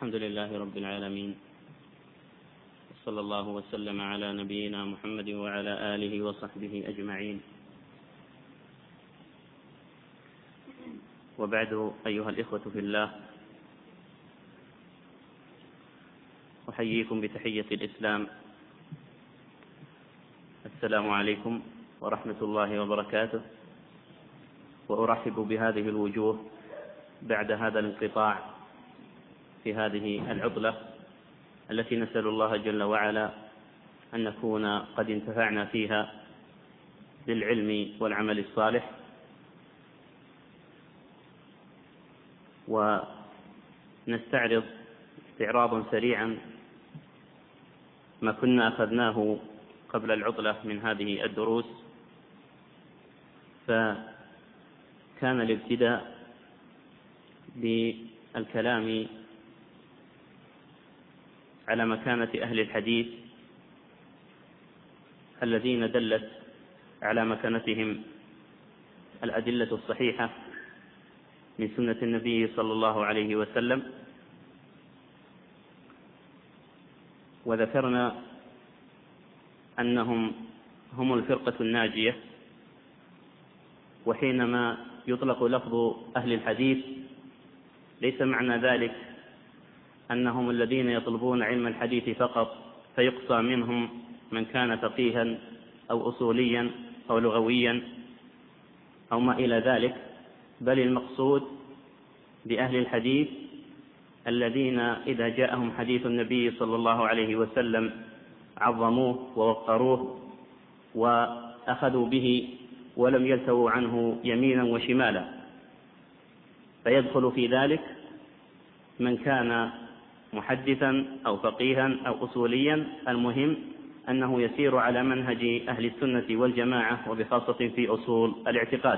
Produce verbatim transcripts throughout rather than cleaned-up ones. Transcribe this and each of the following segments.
الحمد لله رب العالمين، صلى الله وسلم على نبينا محمد وعلى آله وصحبه أجمعين. وبعد، أيها الإخوة في الله، أحييكم بتحية الإسلام. السلام عليكم ورحمة الله وبركاته. وأرحب بهذه الوجوه بعد هذا الانقطاع في هذه العطلة التي نسأل الله جل وعلا أن نكون قد انتفعنا فيها بالعلم والعمل الصالح، ونستعرض استعراضا سريعا ما كنا أخذناه قبل العطلة من هذه الدروس. فكان الابتداء بالكلام على مكانة أهل الحديث الذين دلت على مكانتهم الأدلة الصحيحة من سنة النبي صلى الله عليه وسلم. وذكرنا أنهم هم الفرقة الناجية. وحينما يطلق لفظ أهل الحديث ليس معنى ذلك أنهم الذين يطلبون علم الحديث فقط، فيقصى منهم من كان فقيها أو أصوليا أو لغويا أو ما إلى ذلك، بل المقصود بأهل الحديث الذين إذا جاءهم حديث النبي صلى الله عليه وسلم عظموه ووقروه وأخذوا به ولم يلتووا عنه يمينا وشمالا. فيدخل في ذلك من كان محدثا أو فقيها أو أصوليا، المهم أنه يسير على منهج أهل السنة والجماعة، وبخاصة في أصول الاعتقاد.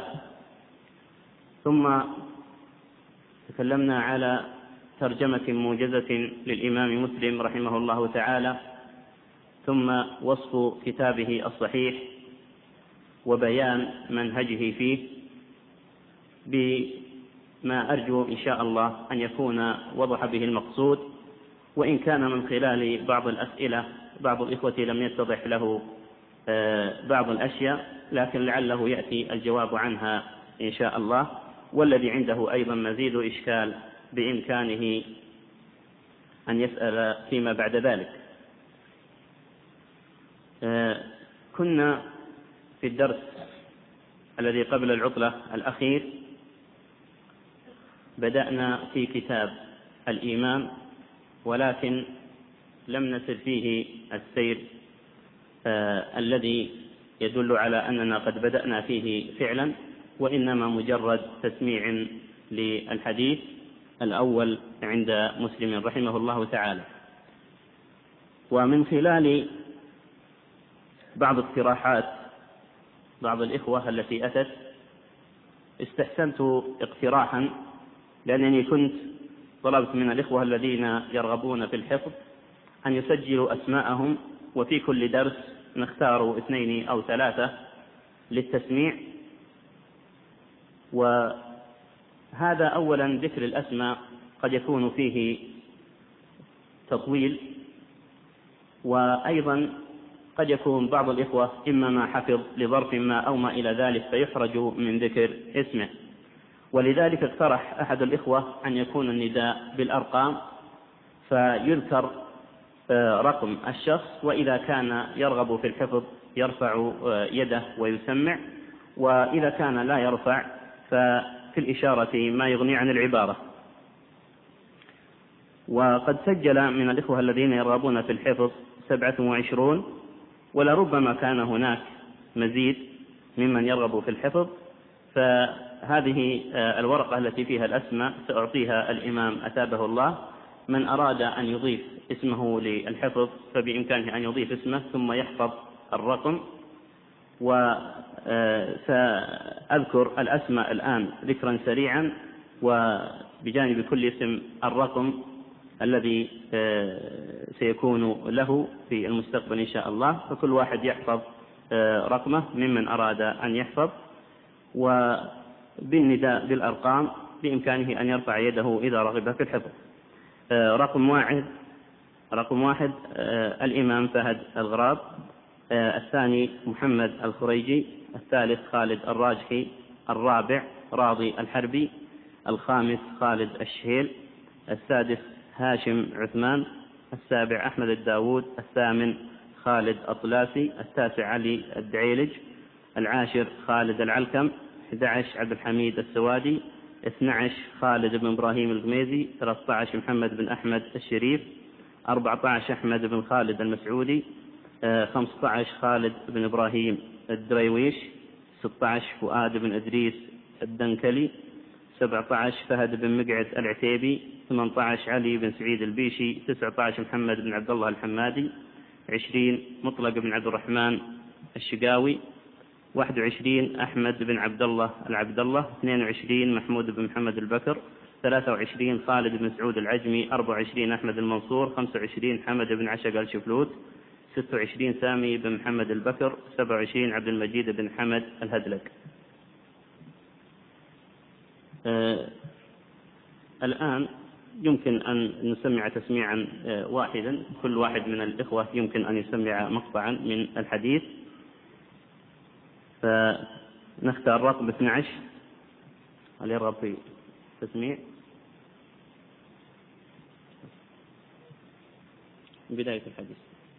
ثم تكلمنا على ترجمة موجزة للإمام مسلم رحمه الله تعالى، ثم وصف كتابه الصحيح وبيان منهجه فيه، بما أرجو إن شاء الله أن يكون وضح به المقصود، وإن كان من خلال بعض الأسئلة بعض الإخوة لم يتضح له بعض الأشياء، لكن لعله يأتي الجواب عنها إن شاء الله. والذي عنده أيضا مزيد إشكال بإمكانه أن يسأل فيما بعد ذلك. كنا في الدرس الذي قبل العطلة الأخير بدأنا في كتاب الإيمان، ولكن لم نسر فيه السير آه الذي يدل على أننا قد بدأنا فيه فعلا، وإنما مجرد تسميع للحديث الأول عند مسلم رحمه الله تعالى. ومن خلال بعض اقتراحات بعض الإخوة التي أتت، استحسنت اقتراحا، لأنني كنت طلبت من الإخوة الذين يرغبون في الحفظ أن يسجلوا أسماءهم، وفي كل درس نختار اثنين أو ثلاثة للتسميع. وهذا أولا ذكر الأسماء قد يكون فيه تطويل، وأيضا قد يكون بعض الإخوة إما ما حفظ لظرف ما أو ما إلى ذلك فيحرج من ذكر اسمه. ولذلك اقترح أحد الإخوة أن يكون النداء بالأرقام، فيذكر رقم الشخص، وإذا كان يرغب في الحفظ يرفع يده ويسمع، وإذا كان لا يرفع ففي الإشارة ما يغني عن العبارة. وقد سجل من الإخوة الذين يرغبون في الحفظ سبعة وعشرون، ولربما كان هناك مزيد ممن يرغب في الحفظ. فهذه الورقة التي فيها الأسماء سأعطيها الإمام أثابه الله، من أراد أن يضيف اسمه للحفظ فبإمكانه أن يضيف اسمه ثم يحفظ الرقم. وسأذكر الأسماء الآن ذكرا سريعا، وبجانب كل اسم الرقم الذي سيكون له في المستقبل إن شاء الله، فكل واحد يحفظ رقمه ممن أراد أن يحفظ. وبالنداء بالأرقام بإمكانه أن يرفع يده إذا رغب في الحفظ. رقم واحد رقم واحد الإمام فهد الغراب، الثاني محمد الخريجي، الثالث خالد الراجحي، الرابع راضي الحربي، الخامس خالد الشهيل، السادس هاشم عثمان، السابع أحمد الداود، الثامن خالد الطلاسي، التاسع علي الدعيلج، العاشر خالد العلكم، أحد عشر عبد الحميد السوادي، اثني عشر خالد بن إبراهيم الغميزي، ثلاثة عشر محمد بن أحمد الشريف، أربعة عشر أحمد بن خالد المسعودي، خمسة عشر خالد بن إبراهيم الدريويش، ستة عشر فؤاد بن إدريس الدنكلي، سبعة عشر فهد بن مقعد العتيبي، ثمانية عشر علي بن سعيد البيشي، تسعة عشر محمد بن عبد الله الحمادي، عشرين مطلق بن عبد الرحمن الشقاوي، واحد وعشرين أحمد بن عبد الله العبد الله، اثنين وعشرين محمود بن محمد البكر، ثلاثة وعشرين خالد بن سعود العجمي، أربعة وعشرين أحمد المنصور، خمسة وعشرين حمد بن عشق الشفلوت، ستة وعشرين سامي بن محمد البكر، سبعة وعشرين عبد المجيد بن حمد الهدلك. آه الآن يمكن أن نسمع تسميعا آه واحدا، كل واحد من الإخوة يمكن أن يسمع مقطعا من الحديث، فنختار رقم اثني عشر. هل يرغب في تسميع بداية الحديث؟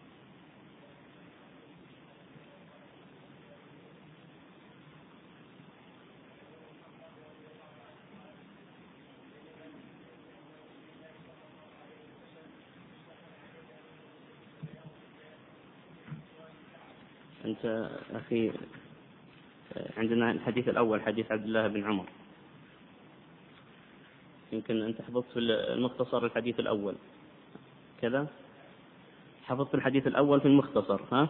أنت أخي عندنا الحديث الأول حديث عبد الله بن عمر، يمكن أنت حفظت في المختصر الحديث الأول كذا، حفظت الحديث الأول في المختصر ها،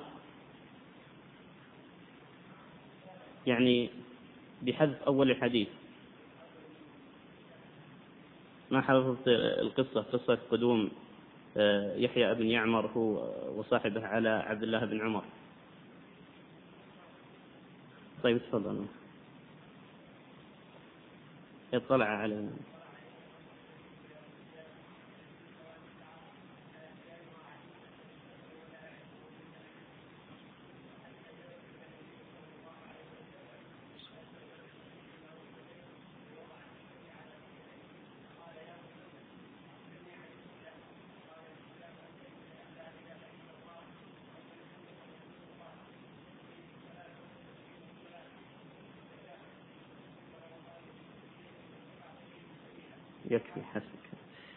يعني بحذف أول الحديث، ما حفظت القصة، قصة قدوم يحيى بن يعمر هو وصاحبه على عبد الله بن عمر. طيب تفضل. اطلع على يكفي حسبك.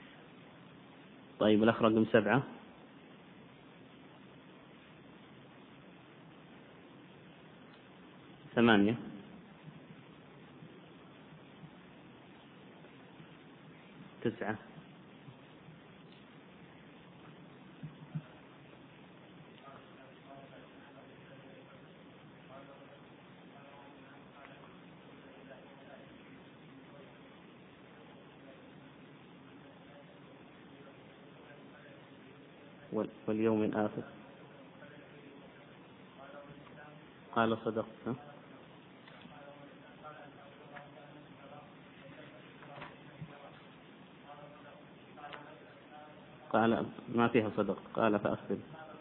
طيب الأخ رقم سبعة. ثمانية. تسعة. واليوم الآخر قال صدقت. قال ما فيها صدق، قال فأخبر.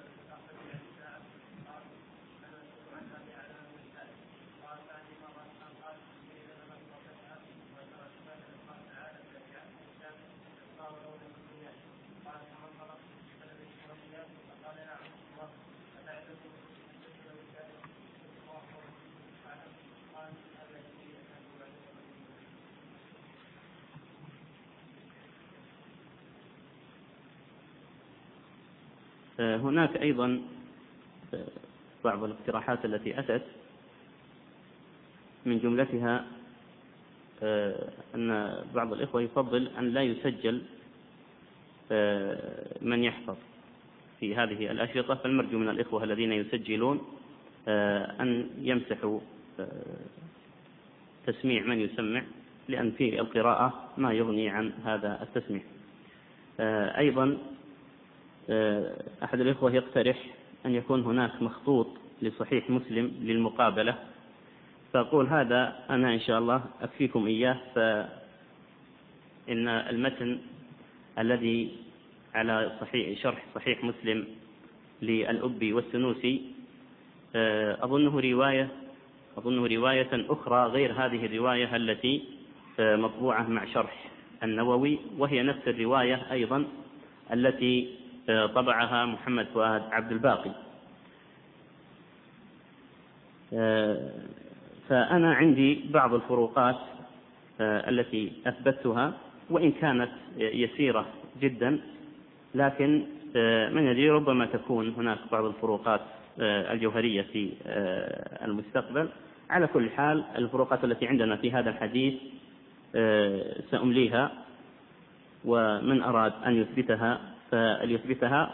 هناك أيضا بعض الاقتراحات التي أتت، من جملتها أن بعض الإخوة يفضل أن لا يسجل من يحفظ في هذه الأشرطة، فالمرجو من الإخوة الذين يسجلون أن يمسحوا تسميع من يسمع، لأن في القراءة ما يغني عن هذا التسميع. أيضا أحد الإخوة يقترح أن يكون هناك مخطوط لصحيح مسلم للمقابلة، فأقول هذا أنا إن شاء الله أكفيكم إياه، فإن المتن الذي على صحيح شرح صحيح مسلم للأبي والسنوسي أظنه رواية أظنه رواية أخرى غير هذه الرواية التي مطبوعة مع شرح النووي، وهي نفس الرواية أيضا التي طبعها محمد فؤاد عبد الباقي. فأنا عندي بعض الفروقات التي أثبتها وإن كانت يسيرة جدا، لكن من يدري ربما تكون هناك بعض الفروقات الجوهرية في المستقبل. على كل حال الفروقات التي عندنا في هذا الحديث سأمليها، ومن أراد أن يثبتها فليثبتها،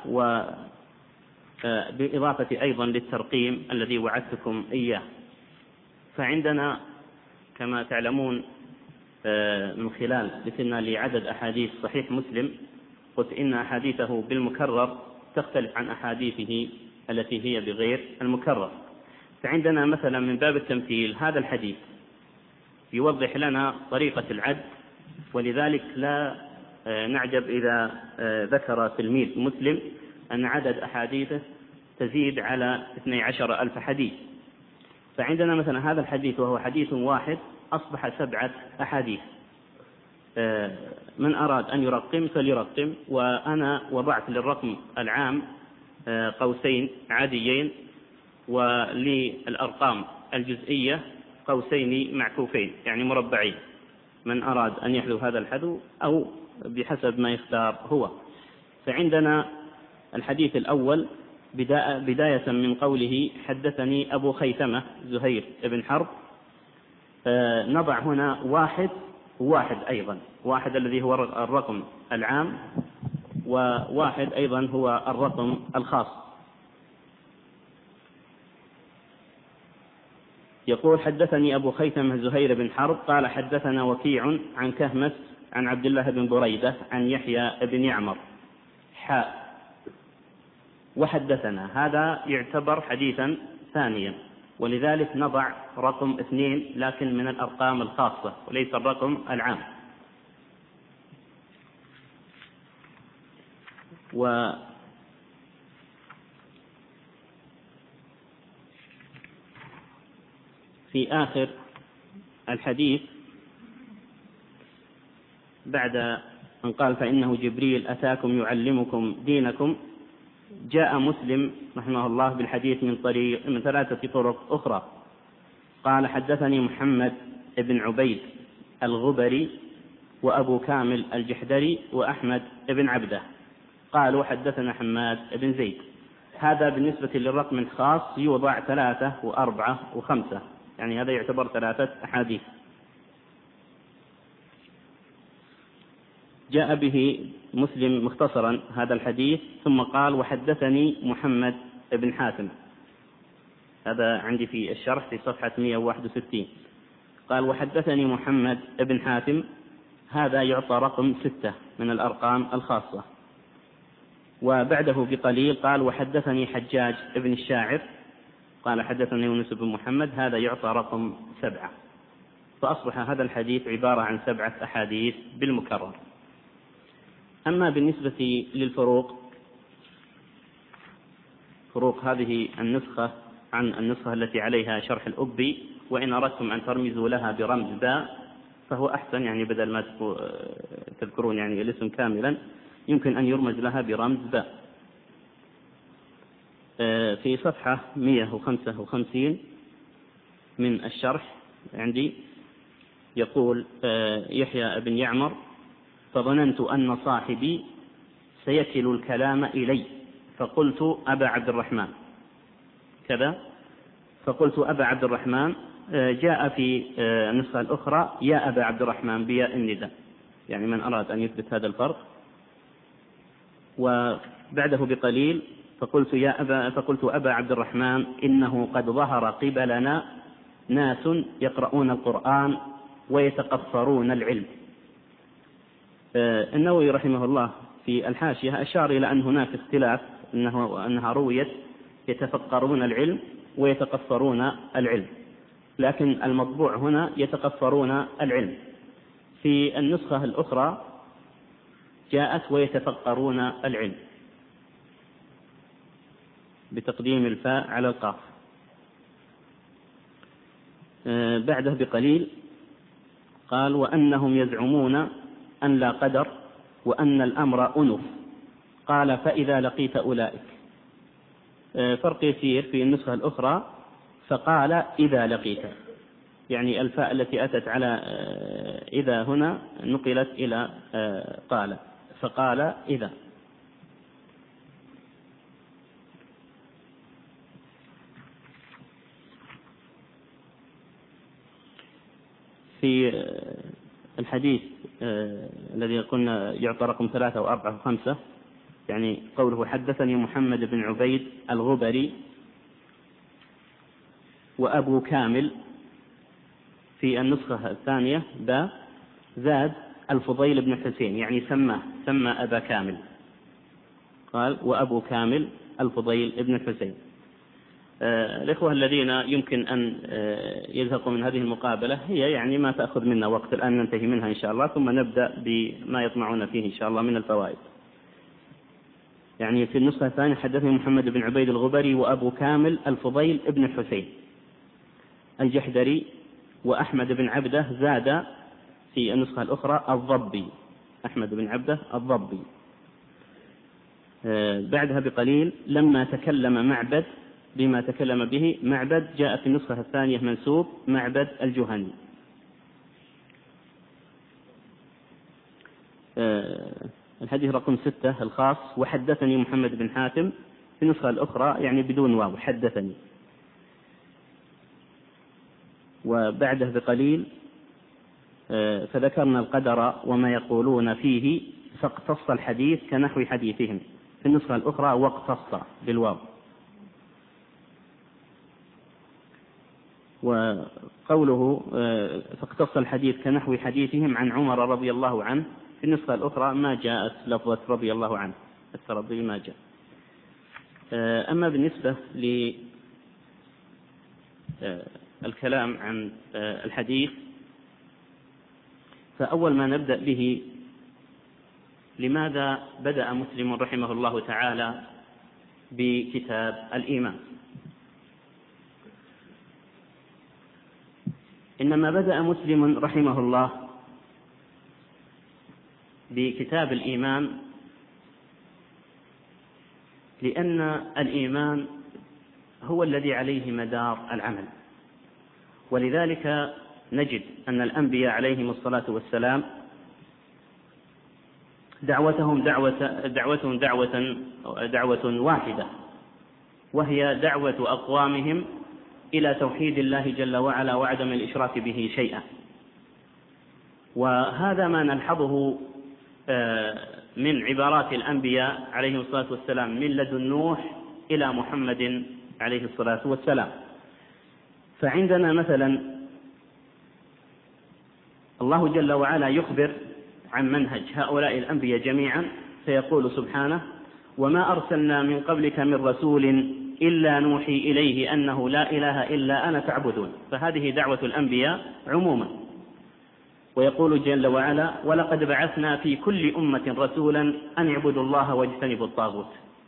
وبإضافة أيضا للترقيم الذي وعدتكم إياه. فعندنا كما تعلمون من خلال مثلنا لعدد أحاديث صحيح مسلم قلت إن أحاديثه بالمكرر تختلف عن أحاديثه التي هي بغير المكرر. فعندنا مثلا من باب التمثيل هذا الحديث يوضح لنا طريقة العد، ولذلك لا نعجب إذا ذكر تلميذ مسلم أن عدد أحاديثه تزيد على اثني عشر ألف حديث. فعندنا مثلا هذا الحديث وهو حديث واحد أصبح سبعة أحاديث. من أراد أن يرقم فليرقم، وأنا وضعت للرقم العام قوسين عاديين، وللأرقام الجزئية قوسين معكوفين يعني مربعين، من أراد أن يحذو هذا الحذو أو بحسب ما يختار هو. فعندنا الحديث الأول بداية من قوله حدثني أبو خيثمة زهير بن حرب. نضع هنا واحد وواحد أيضا، واحد الذي هو الرقم العام، وواحد أيضا هو الرقم الخاص. يقول حدثني أبو خيثمة زهير بن حرب قال حدثنا وكيع عن كهمس عن عبد الله بن بريدة عن يحيى بن يعمر حاء وحدثنا. هذا يعتبر حديثا ثانيا، ولذلك نضع رقم اثنين لكن من الأرقام الخاصة وليس الرقم العام. و في آخر الحديث بعد أن قال فإنه جبريل أتاكم يعلمكم دينكم، جاء مسلم رحمه الله بالحديث من طريق من ثلاثة طرق أخرى. قال حدثني محمد بن عبيد الغبري وأبو كامل الجحدري وأحمد بن عبده قالوا حدثنا حماد بن زيد. هذا بالنسبة للرقم الخاص يوضع ثلاثة وأربعة وخمسة، يعني هذا يعتبر ثلاثة أحاديث. جاء به مسلم مختصرا هذا الحديث ثم قال وحدثني محمد بن حاتم. هذا عندي في الشرح في صفحة مئة وواحد وستين. قال وحدثني محمد بن حاتم، هذا يعطى رقم ستة من الأرقام الخاصة. وبعده بقليل قال وحدثني حجاج بن الشاعر قال حدثني يونس بن محمد، هذا يعطى رقم سبعة. فأصبح هذا الحديث عبارة عن سبعة أحاديث بالمكرر. أما بالنسبة للفروق، فروق هذه النسخة عن النسخة التي عليها شرح الأبي، وإن أردتم أن ترمزوا لها برمز باء فهو أحسن، يعني بدل ما تذكرون يعني الاسم كاملا يمكن أن يرمز لها برمز باء. في صفحة مئة وخمسة وخمسين من الشرح عندي يقول يحيى بن يعمر فظننت أن صاحبي سيكل الكلام إلي فقلت أبا عبد الرحمن كذا، فقلت أبا عبد الرحمن. جاء في النسخة الأخرى يا أبا عبد الرحمن بياء النداء، يعني من أراد أن يثبت هذا الفرق. وبعده بقليل فقلت يا أبا فقلت أبا عبد الرحمن إنه قد ظهر قبلنا ناس يقرؤون القرآن ويتقصرون العلم. النووي رحمه الله في الحاشية أشار إلى أن هناك اختلاف، أنه أنها رويت يتفقرون العلم ويتقصرون العلم، لكن المطبوع هنا يتقصرون العلم. في النسخة الأخرى جاءت ويتفقرون العلم بتقديم الفاء على القاف. بعده بقليل قال وأنهم يزعمون أن لا قدر وأن الأمر أنف، قال فإذا لقيت أولئك. فرق يسير في النسخة الأخرى فقال إذا لقيت، يعني الفاء التي أتت على إذا هنا نقلت إلى قال، فقال إذا. في الحديث الذي قلنا يعطى رقم ثلاثة وأربعة وخمسة، يعني قوله حدثني محمد بن عبيد الغبري وأبو كامل، في النسخة الثانية با زاد الفضيل بن حسين، يعني سماه سمى أبا كامل، قال وأبو كامل الفضيل بن حسين. آه الإخوة الذين يمكن أن آه يزهقوا من هذه المقابلة، هي يعني ما تأخذ منا وقت، الآن ننتهي منها إن شاء الله ثم نبدأ بما يطمعون فيه إن شاء الله من الفوائد. يعني في النسخة الثانية حدثني محمد بن عبيد الغبري وأبو كامل الفضيل بن حسين الجحدري وأحمد بن عبده، زاد في النسخة الأخرى الضبي، أحمد بن عبده الضبي. آه بعدها بقليل لما تكلم معبد بما تكلم به معبد، جاء في النسخة الثانية منسوب معبد الجهني. آه الحديث رقم ستة الخاص وحدثني محمد بن حاتم، في النسخة الأخرى يعني بدون واو حدثني. وبعده بقليل آه فذكرنا القدر وما يقولون فيه فاقتص الحديث كنحو حديثهم، في النسخة الأخرى واقتص بالواو. وقوله فاقتص الحديث كنحو حديثهم عن عمر رضي الله عنه، في النسخة الأخرى ما جاءت لفظة رضي الله عنه، الترضي ما جاء. أما بالنسبة للكلام عن الحديث، فأول ما نبدأ به لماذا بدأ مسلم رحمه الله تعالى بكتاب الإيمان؟ إنما بدأ مسلم رحمه الله بكتاب الإيمان لأن الإيمان هو الذي عليه مدار العمل، ولذلك نجد أن الأنبياء عليهم الصلاة والسلام دعوتهم دعوة دعوتهم دعوة دعوة واحدة، وهي دعوة أقوامهم إلى توحيد الله جل وعلا وعدم الإشراك به شيئا. وهذا ما نلحظه من عبارات الأنبياء عليهم الصلاة والسلام من لدن نوح إلى محمد عليه الصلاة والسلام. فعندنا مثلا الله جل وعلا يخبر عن منهج هؤلاء الأنبياء جميعا، فيقول سبحانه وما أرسلنا من قبلك من رسول إلا نوحي إليه أنه لا إله إلا أنا فاعبدون، فهذه دعوة الأنبياء عموما. ويقول جل وعلا ولقد بعثنا في كل أمة رسولا أن اعبدوا الله واجتنبوا الطاغوت.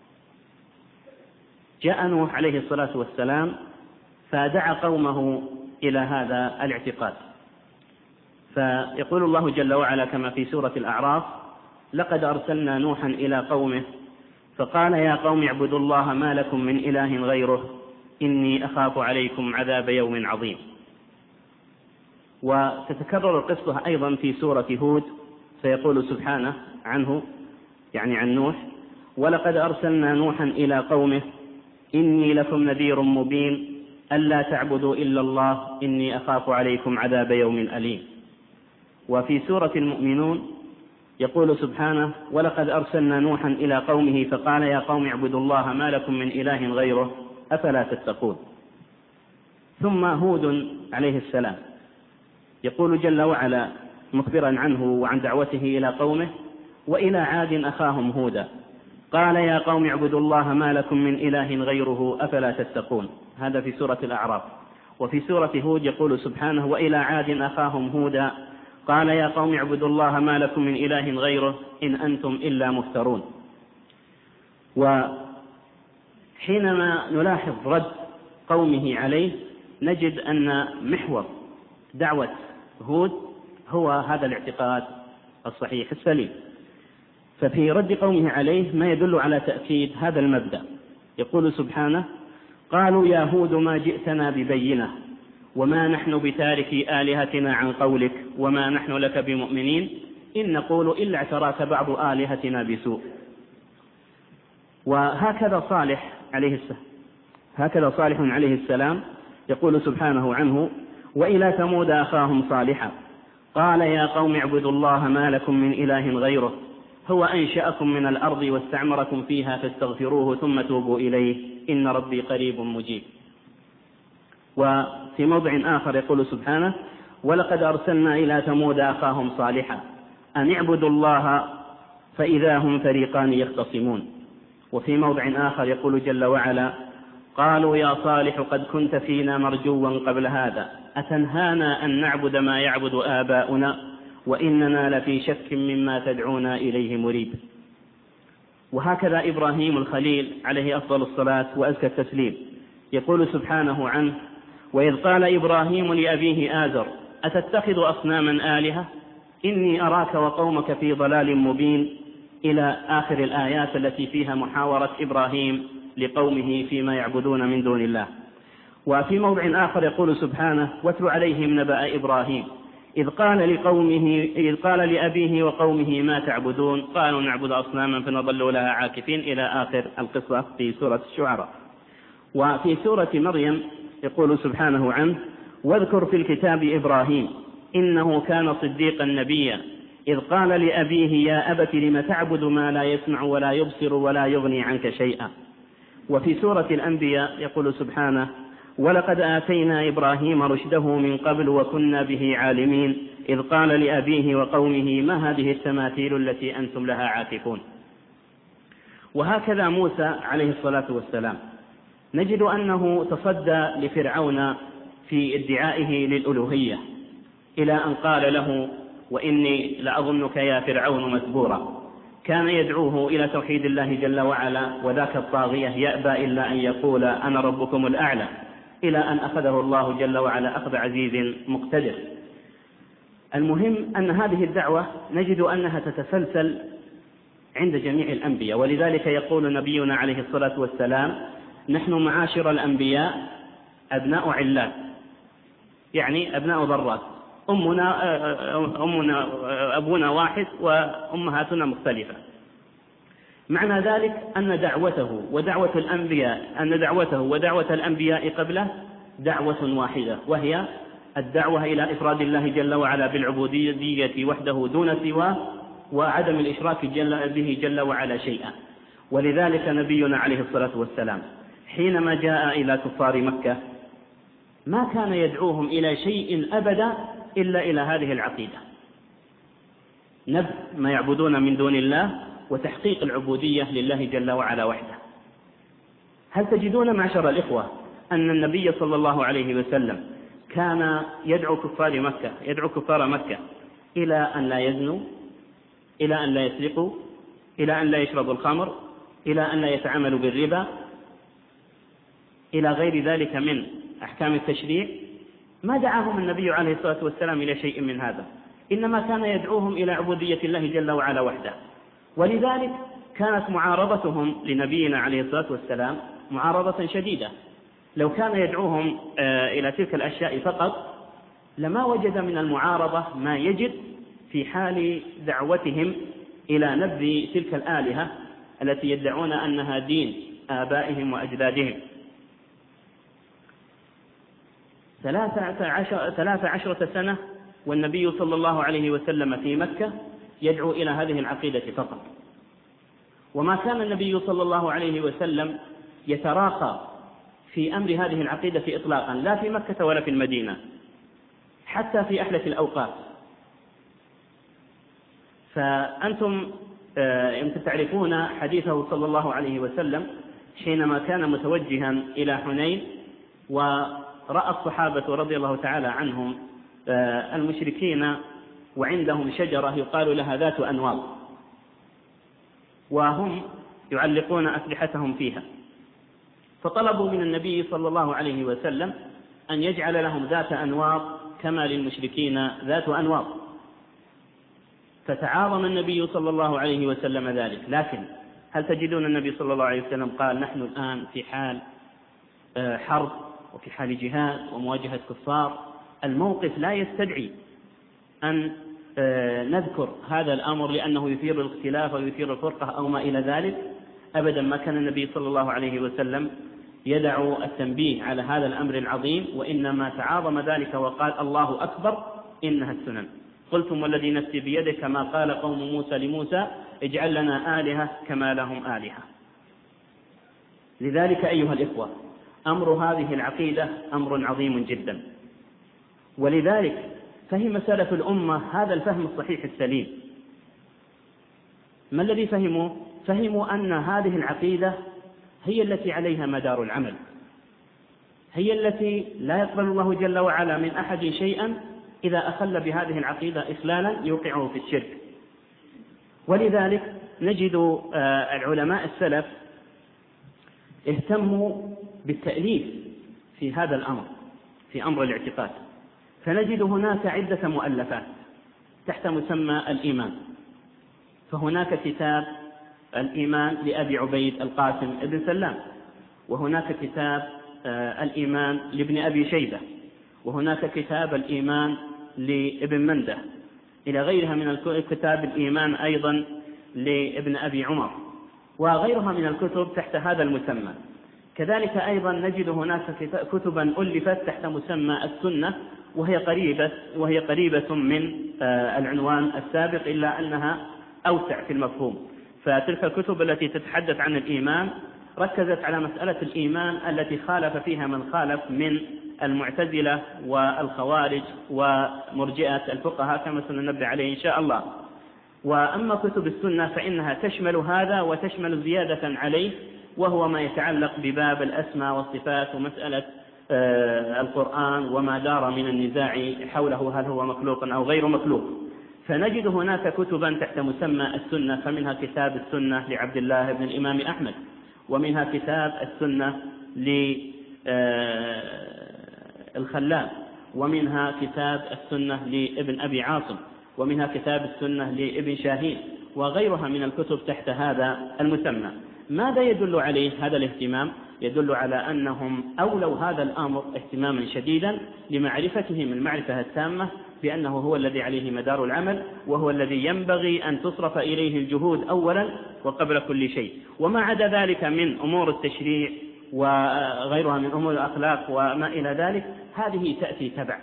جاء نوح عليه الصلاة والسلام فدعا قومه إلى هذا الاعتقاد، فيقول الله جل وعلا كما في سورة الأعراف لقد أرسلنا نوحا إلى قومه فقال يا قوم اعبدوا الله ما لكم من إله غيره إني أخاف عليكم عذاب يوم عظيم. وتتكرر القصة أيضا في سورة هود، فيقول سبحانه عنه يعني عن نوح ولقد أرسلنا نوحا إلى قومه إني لكم نذير مبين ألا تعبدوا إلا الله إني أخاف عليكم عذاب يوم أليم. وفي سورة المؤمنون يقول سبحانه ولقد أرسلنا نوحا إلى قومه فقال يا قوم اعبدوا الله ما لكم من إله غيره أفلا تتقون. ثم هود عليه السلام يقول جل وعلا مخبرا عنه وعن دعوته إلى قومه وإلى عاد أخاهم هودا قال يا قوم اعبدوا الله ما لكم من إله غيره أفلا تتقون. هذا في سورة الأعراف. وفي سورة هود يقول سبحانه وإلى عاد أخاهم هودا قال يا قوم اعبدوا الله ما لكم من إله غيره إن أنتم إلا مفترون. وحينما نلاحظ رد قومه عليه نجد أن محور دعوة هود هو هذا الاعتقاد الصحيح السليم. ففي رد قومه عليه ما يدل على تأكيد هذا المبدأ. يقول سبحانه: قالوا يا هود ما جئتنا ببينة وما نحن بتاركي آلهتنا عن قولك وما نحن لك بمؤمنين إن نقول إلا اعتراك بعض آلهتنا بسوء. وهكذا صالح عليه السلام هكذا صالح عليه السلام يقول سبحانه عنه: وإلى ثمود أخاهم صالحا قال يا قوم اعبدوا الله ما لكم من إله غيره هو أنشأكم من الأرض واستعمركم فيها فاستغفروه ثم توبوا إليه إن ربي قريب مجيب. وفي موضع آخر يقول سبحانه: ولقد أرسلنا إلى ثمود أخاهم صالحا أن اعبدوا الله فإذا هم فريقان يختصمون. وفي موضع آخر يقول جل وعلا: قالوا يا صالح قد كنت فينا مرجوا قبل هذا أتنهانا أن نعبد ما يعبد آباؤنا وإننا لفي شك مما تدعونا إليه مريب. وهكذا إبراهيم الخليل عليه أفضل الصلاة وأزكى التسليم يقول سبحانه عنه: وإذ قال إبراهيم لأبيه آزر أتتخذ أصناما آلهة إني أراك وقومك في ضلال مبين إلى آخر الآيات التي فيها محاورة إبراهيم لقومه فيما يعبدون من دون الله. وفي موضع آخر يقول سبحانه: واتل عليهم نبأ إبراهيم إذ قال لقومه إذ قال لأبيه وقومه ما تعبدون قالوا نعبد أصناما فنظل لها عاكفين إلى آخر القصة في سورة الشعراء. وفي سورة مريم يقول سبحانه عنه: واذكر في الكتاب إبراهيم إنه كان صديقا نبيا إذ قال لأبيه يا أبت لم تعبد ما لا يسمع ولا يبصر ولا يغني عنك شيئا. وفي سورة الأنبياء يقول سبحانه: ولقد آتينا إبراهيم رشده من قبل وكنا به عالمين إذ قال لأبيه وقومه ما هذه التماثيل التي أنتم لها عاكفون. وهكذا موسى عليه الصلاة والسلام نجد أنه تصدى لفرعون في ادعائه للألوهية إلى أن قال له: وإني لأظنك يا فرعون مثبورا. كان يدعوه إلى توحيد الله جل وعلا وذاك الطاغية يأبى إلا أن يقول أنا ربكم الأعلى إلى أن أخذه الله جل وعلا أخذ عزيز مقتدر. المهم أن هذه الدعوة نجد أنها تتسلسل عند جميع الأنبياء، ولذلك يقول نبينا عليه الصلاة والسلام: نحن معاشر الأنبياء أبناء علات، يعني أبناء ضرات، أمنا, أمنا أبونا واحد وأمهاتنا مختلفة. معنى ذلك أن دعوته ودعوة الأنبياء أن دعوته ودعوة الأنبياء قبله دعوة واحدة، وهي الدعوة إلى إفراد الله جل وعلا بالعبودية وحده دون سواه وعدم الإشراك جل به جل وعلا شيئا. ولذلك نبينا عليه الصلاة والسلام حينما جاء إلى كفار مكة ما كان يدعوهم إلى شيء أبدا إلا إلى هذه العقيدة: نبذ ما يعبدون من دون الله وتحقيق العبودية لله جل وعلا وحده. هل تجدون معشر الإخوة أن النبي صلى الله عليه وسلم كان يدعو كفار مكة يدعو كفار مكة إلى أن لا يزنوا، إلى أن لا يسرقوا، إلى أن لا يشربوا الخمر، إلى أن لا يتعاملوا بالربا، إلى غير ذلك من أحكام التشريع؟ ما دعاهم النبي عليه الصلاة والسلام إلى شيء من هذا، إنما كان يدعوهم إلى عبودية الله جل وعلا وحده. ولذلك كانت معارضتهم لنبينا عليه الصلاة والسلام معارضة شديدة. لو كان يدعوهم إلى تلك الأشياء فقط لما وجد من المعارضة ما يجد في حال دعوتهم إلى نبذ تلك الآلهة التي يدعون أنها دين آبائهم وأجدادهم. ثلاث عشرة سنة والنبي صلى الله عليه وسلم في مكة يدعو إلى هذه العقيدة فقط، وما كان النبي صلى الله عليه وسلم يتراخى في أمر هذه العقيدة إطلاقا، لا في مكة ولا في المدينة، حتى في أحلة الأوقات. فأنتم يمكن تعرفون حديثه صلى الله عليه وسلم حينما كان متوجها إلى حنين ورأى الصحابة رضي الله تعالى عنهم المشركين وعندهم شجرة يقال لها ذات أنواط، وهم يعلقون أسلحتهم فيها، فطلبوا من النبي صلى الله عليه وسلم أن يجعل لهم ذات أنواط كما للمشركين ذات أنواط، فتعاظم النبي صلى الله عليه وسلم ذلك. لكن هل تجدون النبي صلى الله عليه وسلم قال نحن الآن في حال حرب وفي حال جهاد ومواجهة كفار، الموقف لا يستدعي أن نذكر هذا الأمر لأنه يثير الاختلاف ويثير الفرقة أو ما إلى ذلك؟ أبدا، ما كان النبي صلى الله عليه وسلم يدعو التنبيه على هذا الأمر العظيم، وإنما تعاظم ذلك وقال الله أكبر إنها السنن. قلتم والذي نفسي بيده كما قال قوم موسى لموسى اجعل لنا آلهة كما لهم آلهة. لذلك أيها الإخوة أمر هذه العقيدة أمر عظيم جدا، ولذلك فهم سلف الأمة هذا الفهم الصحيح السليم. ما الذي فهموا؟ فهموا أن هذه العقيدة هي التي عليها مدار العمل، هي التي لا يقبل الله جل وعلا من أحد شيئا إذا أخل بهذه العقيدة إخلالا يوقعه في الشرك. ولذلك نجد العلماء السلف اهتموا بالتأليف في هذا الأمر، في أمر الاعتقاد، فنجد هناك عدة مؤلفات تحت مسمى الإيمان. فهناك كتاب الإيمان لأبي عبيد القاسم ابن سلام، وهناك كتاب الإيمان لابن أبي شيبة، وهناك كتاب الإيمان لابن منده، إلى غيرها من كتاب الإيمان أيضا لابن أبي عمر، وغيرها من الكتب تحت هذا المسمى. كذلك أيضا نجد هناك كتبا ألفت تحت مسمى السنة، وهي قريبة, وهي قريبة من العنوان السابق إلا أنها أوسع في المفهوم. فتلك الكتب التي تتحدث عن الإيمان ركزت على مسألة الإيمان التي خالف فيها من خالف من المعتزلة والخوارج ومرجئة الفقهاء كما سننبه عليه إن شاء الله. وأما كتب السنة فإنها تشمل هذا وتشمل زيادة عليه، وهو ما يتعلق بباب الأسماء والصفات ومسألة القرآن وما دار من النزاع حوله هل هو مخلوق أو غير مخلوق. فنجد هناك كتبا تحت مسمى السنة، فمنها كتاب السنة لعبد الله بن الإمام أحمد، ومنها كتاب السنة للخلال، ومنها كتاب السنة لابن أبي عاصم، ومنها كتاب السنة لابن شاهين، وغيرها من الكتب تحت هذا المسمى. ماذا يدل عليه هذا الاهتمام؟ يدل على أنهم أولوا هذا الأمر اهتماما شديدا لمعرفتهم المعرفة التامة بأنه هو الذي عليه مدار العمل، وهو الذي ينبغي أن تصرف إليه الجهود أولا وقبل كل شيء. وما عدا ذلك من أمور التشريع وغيرها من أمور الأخلاق وما إلى ذلك هذه تأتي تبع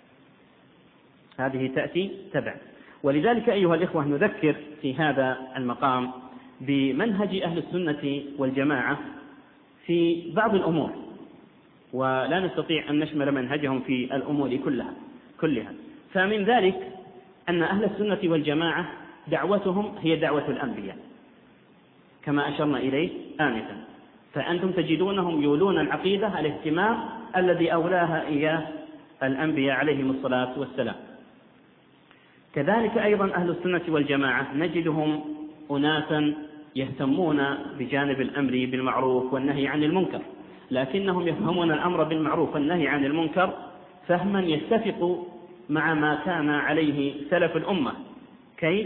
هذه تأتي تبع ولذلك أيها الإخوة نذكر في هذا المقام بمنهج أهل السنة والجماعة في بعض الأمور، ولا نستطيع أن نشمل منهجهم في الأمور كلها كلها فمن ذلك أن أهل السنة والجماعة دعوتهم هي دعوة الأنبياء كما أشرنا إليه آنفا، فأنتم تجدونهم يولون العقيدة الاهتمام الذي أولاها إياه الأنبياء عليهم الصلاة والسلام. كذلك أيضا أهل السنة والجماعة نجدهم أناسا يهتمون بجانب الأمر بالمعروف والنهي عن المنكر، لكنهم يفهمون الأمر بالمعروف والنهي عن المنكر فهما يتفق مع ما كان عليه سلف الأمة. كيف؟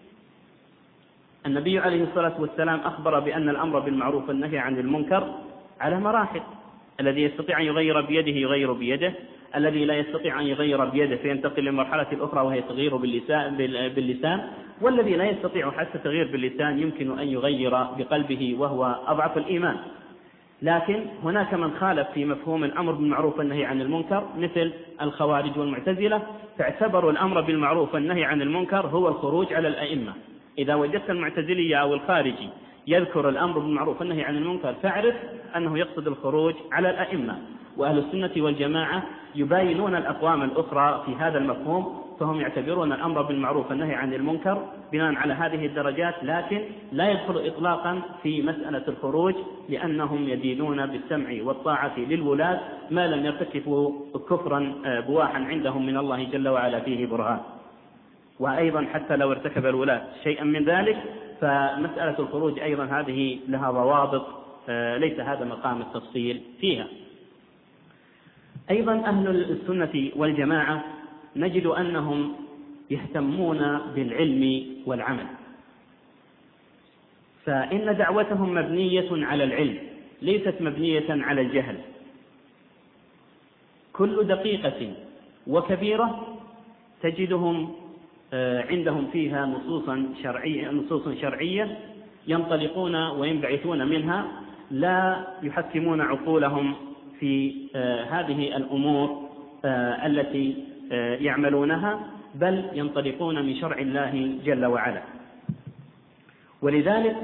النبي عليه الصلاة والسلام أخبر بأن الأمر بالمعروف والنهي عن المنكر على مراحل، الذي يستطيع أن يغير بيده يغير بيده، الذي لا يستطيع أن يغير بيده فينتقل للمرحلة الأخرى وهي تغيير باللسان, باللسان والذي لا يستطيع حتى تغيير باللسان يمكن أن يغير بقلبه وهو أضعف الإيمان. لكن هناك من خالف في مفهوم الأمر بالمعروف والنهي عن المنكر مثل الخوارج والمعتزلة، فاعتبروا الأمر بالمعروف والنهي عن المنكر هو الخروج على الأئمة. إذا وجدت المعتزلية أو الخارجي يذكر الأمر بالمعروف والنهي عن المنكر فاعرف أنه يقصد الخروج على الأئمة. وأهل السنة والجماعة يباينون الأقوام الأخرى في هذا المفهوم، فهم يعتبرون الأمر بالمعروف والنهي عن المنكر بناء على هذه الدرجات، لكن لا يدخل إطلاقا في مسألة الخروج، لأنهم يدينون بالسمع والطاعة للولاة ما لم يرتكبوا كفرا بواحا عندهم من الله جل وعلا فيه برهان. وأيضا حتى لو ارتكب الولاة شيئا من ذلك فمسألة الخروج أيضا هذه لها ضوابط، ليس هذا مقام التفصيل فيها. أيضا أهل السنة والجماعة نجد أنهم يهتمون بالعلم والعمل، فإن دعوتهم مبنية على العلم ليست مبنية على الجهل. كل دقيقة وكبيرة تجدهم عندهم فيها نصوصا شرعية, نصوص شرعية ينطلقون وينبعثون منها، لا يحكمون عقولهم في هذه الأمور التي يعملونها، بل ينطلقون من شرع الله جل وعلا. ولذلك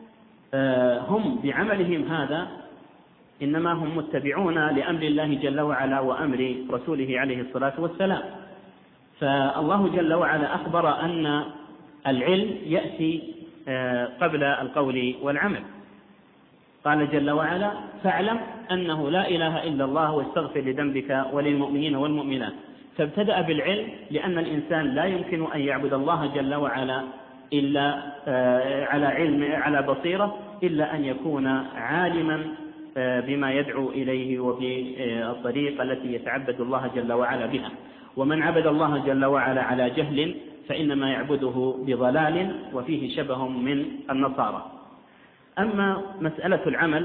هم بعملهم هذا إنما هم متبعون لأمر الله جل وعلا وأمر رسوله عليه الصلاة والسلام. فالله جل وعلا أخبر أن العلم يأتي قبل القول والعمل. قال جل وعلا: فاعلم أنه لا إله إلا الله واستغفر لذنبك وللمؤمنين والمؤمنات. فابتدأ بالعلم لأن الإنسان لا يمكن أن يعبد الله جل وعلا إلا على علم على بصيرة إلا أن يكون عالما بما يدعو إليه وبالطريقة التي يتعبد الله جل وعلا بها. ومن عبد الله جل وعلا على جهل فإنما يعبده بضلال، وفيه شبه من النصارى. أما مسألة العمل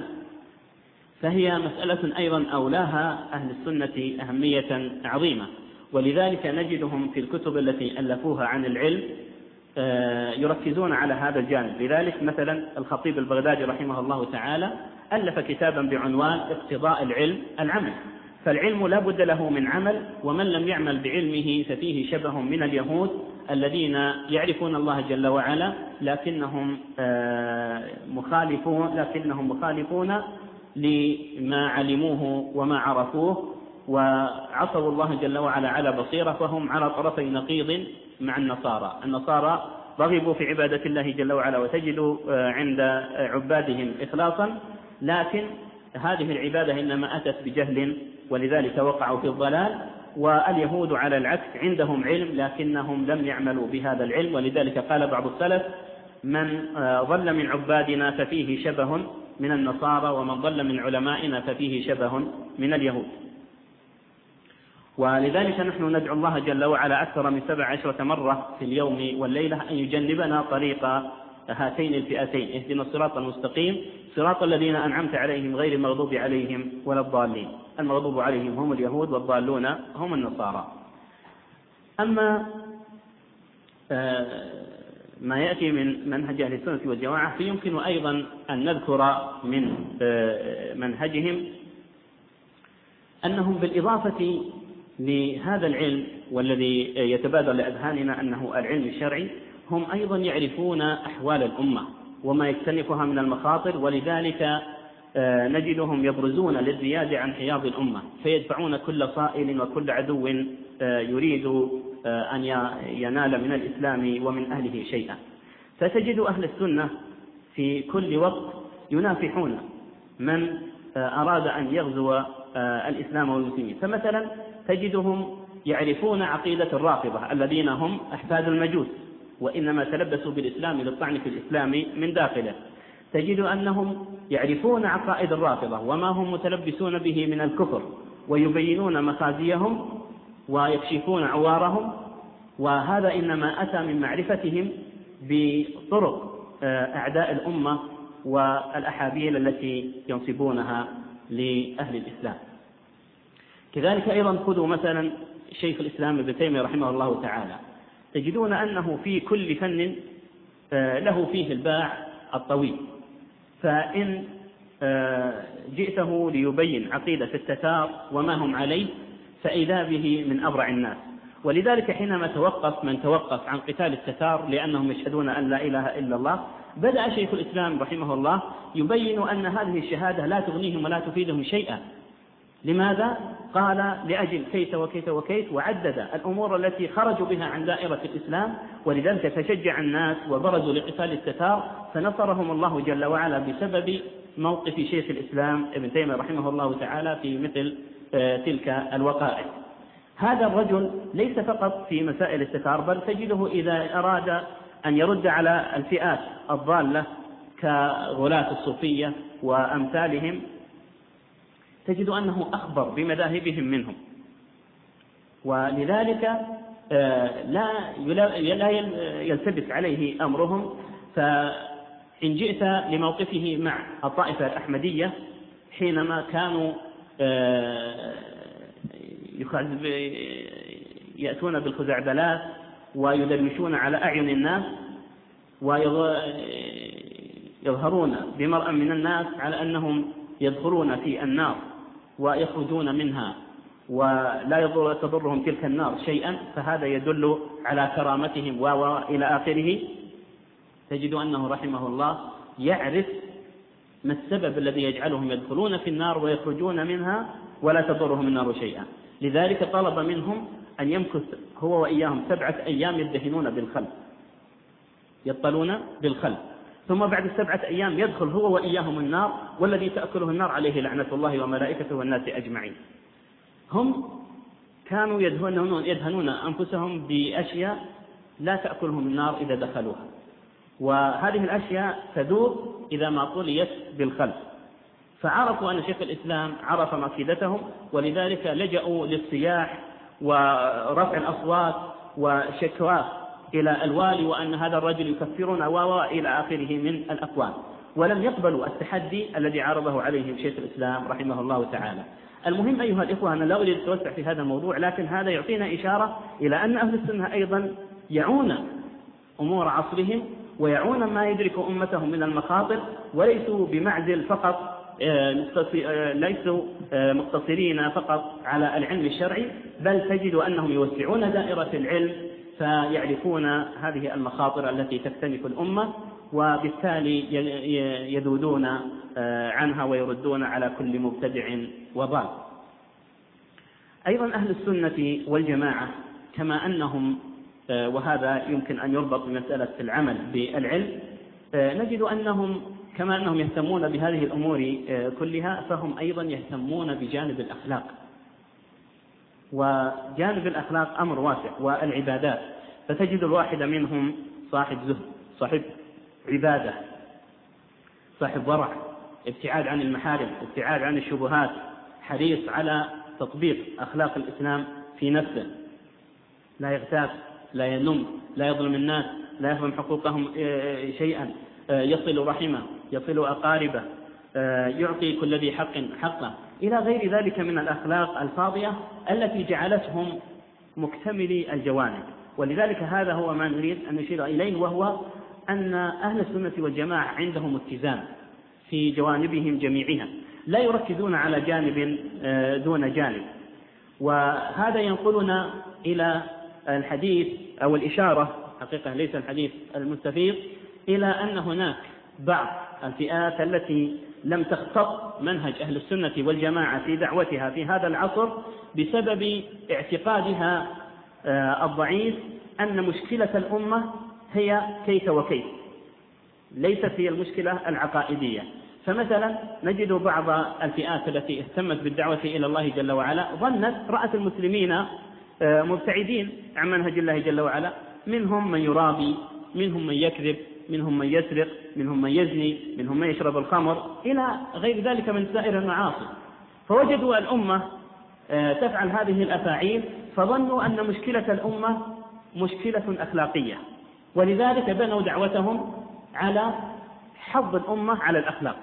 فهي مسألة أيضا أولاها أهل السنة أهمية عظيمة، ولذلك نجدهم في الكتب التي ألفوها عن العلم يركزون على هذا الجانب. لذلك مثلا الخطيب البغدادي رحمه الله تعالى ألف كتابا بعنوان اقتضاء العلم العمل. فالعلم لا بد له من عمل، ومن لم يعمل بعلمه ففيه شبه من اليهود الذين يعرفون الله جل وعلا لكنهم مخالفون لكنهم مخالفون لما علموه وما عرفوه، وعصوا الله جل وعلا على بصيرة، فهم على طرفي نقيض مع النصارى. النصارى رغبوا في عبادة الله جل وعلا وتجدوا عند عبادهم إخلاصا، لكن هذه العبادة إنما أتت بجهل ولذلك وقعوا في الضلال. واليهود على العكس عندهم علم لكنهم لم يعملوا بهذا العلم، ولذلك قال بعض السلف: من ضل من عبادنا ففيه شبه من النصارى، ومن ضل من علمائنا ففيه شبه من اليهود. ولذلك نحن ندعو الله جل وعلا أكثر من سبع عشرة مرة في اليوم والليلة أن يجنبنا طريق هاتين الفئتين: اهدنا الصراط المستقيم صراط الذين أنعمت عليهم غير المغضوب عليهم ولا الضالين. المغضوب عليهم هم اليهود والضالون هم النصارى. أما ما يأتي من منهج أهل السنة والجماعة فيمكن أيضا أن نذكر من منهجهم أنهم بالإضافة لهذا العلم والذي يتبادر لأذهاننا أنه العلم الشرعي، هم أيضا يعرفون أحوال الأمة وما يكتنفها من المخاطر، ولذلك نجدهم يبرزون للزيادة عن حياض الأمة، فيدفعون كل صائل وكل عدو يريد أن ينال من الإسلام ومن أهله شيئا. فتجد أهل السنة في كل وقت ينافحون من أراد أن يغزو الإسلام والمسلمين. فمثلا تجدهم يعرفون عقيدة الرافضة الذين هم أحفاد المجوس وإنما تلبسوا بالإسلام للطعن في الإسلام من داخله. تجد أنهم يعرفون عقائد الرافضة وما هم متلبسون به من الكفر، ويبينون مخازيهم ويكشفون عوارهم، وهذا إنما أتى من معرفتهم بطرق أعداء الأمة والأحابيل التي ينصبونها لأهل الإسلام. كذلك أيضا خذوا مثلا شيخ الإسلام ابن تيمية رحمه الله تعالى، تجدون أنه في كل فن له فيه الباع الطويل. فإن جئته ليبين عقيدة التتار وما هم عليه فإذا به من أبرع الناس. ولذلك حينما توقف من توقف عن قتال التتار لأنهم يشهدون أن لا إله إلا الله، بدأ شيخ الإسلام رحمه الله يبين أن هذه الشهادة لا تغنيهم ولا تفيدهم شيئا. لماذا؟ قال: لأجل كيت وكيت وكيت، وعدد الأمور التي خرجوا بها عن دائرة الإسلام. ولذلك تشجع الناس وبرزوا لقتال التتار، فنصرهم الله جل وعلا بسبب موقف شيخ الإسلام ابن تيمية رحمه الله تعالى في مثل تلك الوقائع. هذا الرجل ليس فقط في مسائل التكرار، بل تجده إذا أراد أن يرد على الفئات الضالة كغلاة الصوفية وأمثالهم تجد أنه أخبر بمذاهبهم منهم، ولذلك لا يلتبس عليه أمرهم. فإن جئت لموقفه مع الطائفة الأحمدية حينما كانوا يأتون بالخزعبلات ويدلشون على أعين الناس ويظهرون بمرأة من الناس على أنهم يدخلون في النار ويخرجون منها ولا تضرهم تلك النار شيئا، فهذا يدل على كرامتهم وإلى آخره، تجد أنه رحمه الله يعرف ما السبب الذي يجعلهم يدخلون في النار ويخرجون منها ولا تضرهم النار شيئا. لذلك طلب منهم أن يمكث هو وإياهم سبعة أيام يدهنون بالخل، يطلون بالخل، ثم بعد السبعة أيام يدخل هو وإياهم النار، والذي تأكله النار عليه لعنة الله وملائكته والناس أجمعين. هم كانوا يدهنون, يدهنون أنفسهم بأشياء لا تأكلهم النار إذا دخلوها، وهذه الأشياء تذوب إذا ما طليت بالخل. فعرفوا أن شيخ الإسلام عرف مكيدتهم، ولذلك لجأوا للصياح ورفع الأصوات وشكواه إلى الوالي وأن هذا الرجل يكفرنا وإلى آخره من الأقوال، ولم يقبلوا التحدي الذي عرضه عليهم شيخ الإسلام رحمه الله تعالى. المهم أيها الإخوة، أنا لا أريد أتوسع في هذا الموضوع، لكن هذا يعطينا إشارة إلى أن أهل السنة أيضا يعون أمور عصرهم ويعون ما يدرك أمتهم من المخاطر، وليسوا بمعزل فقط، ليسوا مقتصرين فقط على العلم الشرعي، بل تجد أنهم يوسعون دائرة العلم فيعرفون هذه المخاطر التي تكتنف الأمة، وبالتالي يذودون عنها ويردون على كل مبتدع وضال. أيضا أهل السنة والجماعة كما أنهم، وهذا يمكن أن يربط بمسألة العمل بالعلم، نجد أنهم كما أنهم يهتمون بهذه الأمور كلها فهم أيضا يهتمون بجانب الأخلاق، وجانب الأخلاق أمر واسع، والعبادات. فتجد الواحد منهم صاحب زهد، صاحب عبادة، صاحب ورع، ابتعاد عن المحارم، ابتعاد عن الشبهات، حريص على تطبيق أخلاق الإسلام في نفسه، لا يغتاب، لا ينم، لا يظلم الناس، لا يفهم حقوقهم شيئا، يصل رحمه، يصل أقاربه، يعطي كل ذي حق حقه، إلى غير ذلك من الأخلاق الفاضية التي جعلتهم مكتملي الجوانب. ولذلك هذا هو ما نريد أن نشير إليه، وهو أن أهل السنة والجماعة عندهم اتزان في جوانبهم جميعها، لا يركزون على جانب دون جانب. وهذا ينقلنا إلى الحديث أو الإشارة، حقيقة ليس الحديث المستفيض، إلى أن هناك بعض الفئات التي لم تخطط منهج أهل السنة والجماعة في دعوتها في هذا العصر بسبب اعتقادها الضعيف أن مشكلة الأمة هي كيف وكيف، ليست هي المشكلة العقائدية. فمثلا نجد بعض الفئات التي اهتمت بالدعوة إلى الله جل وعلا ظنت رأت المسلمين مبتعدين عن منهج الله جل وعلا، منهم من يرابي، منهم من يكذب، منهم من يسرق، منهم من يزني، منهم من يشرب الخمر، إلى غير ذلك من سائر المعاصي. فوجدوا الأمة تفعل هذه الأفاعيل فظنوا أن مشكلة الأمة مشكلة أخلاقية، ولذلك بنوا دعوتهم على حظ الأمة على الأخلاق،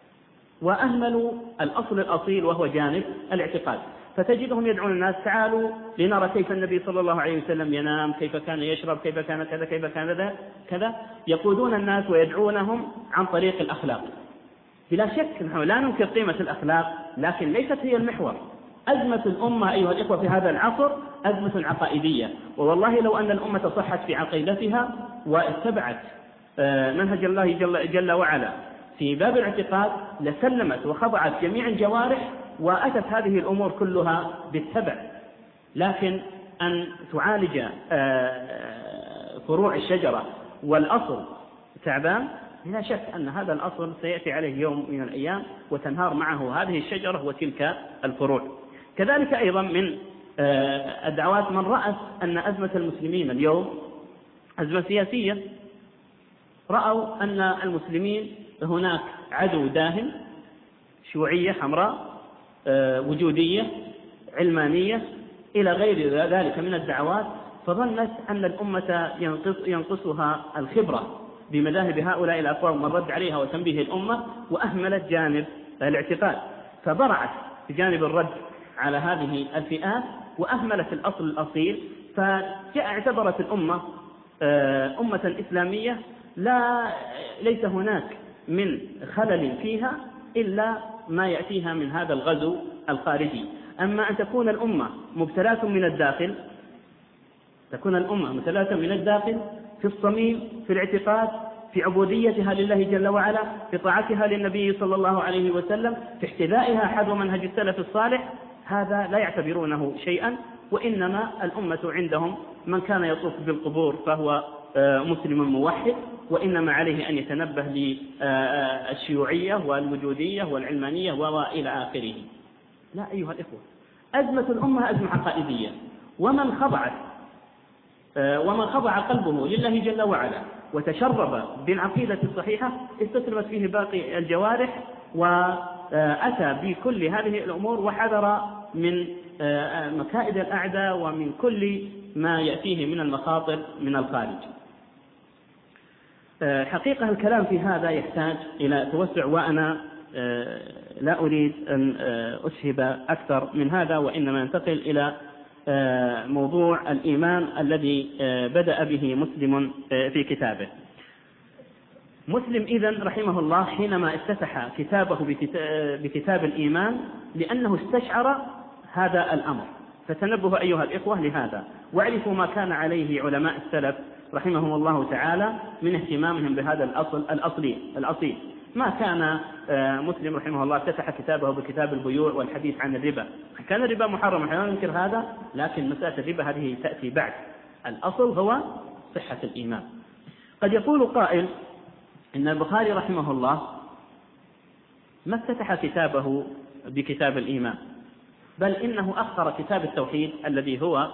وأهملوا الأصل الأصيل وهو جانب الاعتقاد. فتجدهم يدعون الناس تعالوا لنرى كيف النبي صلى الله عليه وسلم ينام، كيف كان يشرب، كيف كان كذا، كيف كان كذا، يقودون الناس ويدعونهم عن طريق الأخلاق. بلا شك نحن لا ننكر قيمة الأخلاق، لكن ليست هي المحور. أزمة الأمة أيها الإخوة في هذا العصر أزمة عقائدية، ووالله لو أن الأمة صحت في عقيدتها واتبعت منهج الله جل, جل وعلا في باب الاعتقاد لسلمت وخضعت جميع الجوارح وأتت هذه الأمور كلها بالتبع. لكن أن تعالج فروع الشجرة والأصل تعبان، لا شك أن هذا الأصل سيأتي عليه يوم من الأيام وتنهار معه هذه الشجرة وتلك الفروع. كذلك أيضا من الدعوات من رأت أن أزمة المسلمين اليوم أزمة سياسية، رأوا أن المسلمين هناك عدو داهم، شيوعية حمراء، وجودية، علمانية، إلى غير ذلك من الدعوات، فظنت أن الأمة ينقص ينقصها الخبرة بمذاهب هؤلاء الأقوام والرد عليها وتنبيه الأمة، وأهملت جانب الاعتقاد، فبرعت في جانب الرد على هذه الفئات وأهملت الأصل الأصيل، فجاء اعتبرت الأمة أمة إسلامية لا ليس هناك من خلل فيها إلا ما يأتيها من هذا الغزو الخارجي. أما أن تكون الأمة مبتلاة من الداخل، تكون الأمة مبتلاة من الداخل في الصميم، في الاعتقاد، في عبوديتها لله جل وعلا، في طاعتها للنبي صلى الله عليه وسلم، في احتذائها حذو منهج السلف الصالح، هذا لا يعتبرونه شيئا، وإنما الأمة عندهم من كان يطوف بالقبور فهو مسلم موحد، وإنما عليه أن يتنبه للشيوعية والوجودية والعلمانية وإلى آخره. لا أيها الإخوة، أزمة الأمة أزمة عقائدية، ومن خضعت ومن خضع قلبه لله جل وعلا وتشرب بالعقيدة الصحيحة استسلمت فيه باقي الجوارح، وأتى بكل هذه الأمور وحذر من مكائد الأعداء ومن كل ما يأتيه من المخاطر من الخارج. حقيقة الكلام في هذا يحتاج إلى توسع، وأنا لا أريد أن أسهب أكثر من هذا، وإنما انتقل إلى موضوع الإيمان الذي بدأ به مسلم في كتابه. مسلم إذن رحمه الله حينما افتتح كتابه بكتاب الإيمان لأنه استشعر هذا الأمر، فتنبه أيها الإخوة لهذا، واعرفوا ما كان عليه علماء السلف رحمهم الله تعالى من اهتمامهم بهذا الأصل الأصلي الأصيل. ما كان مسلم رحمه الله افتتح كتابه بكتاب البيوع والحديث عن الربا، كان الربا محرم، لا ننكر هذا، لكن مسألة الربا هذه تأتي بعد، الأصل هو صحة الإيمان. قد يقول قائل إن البخاري رحمه الله ما افتتح كتابه بكتاب الإيمان، بل إنه أخر كتاب التوحيد الذي هو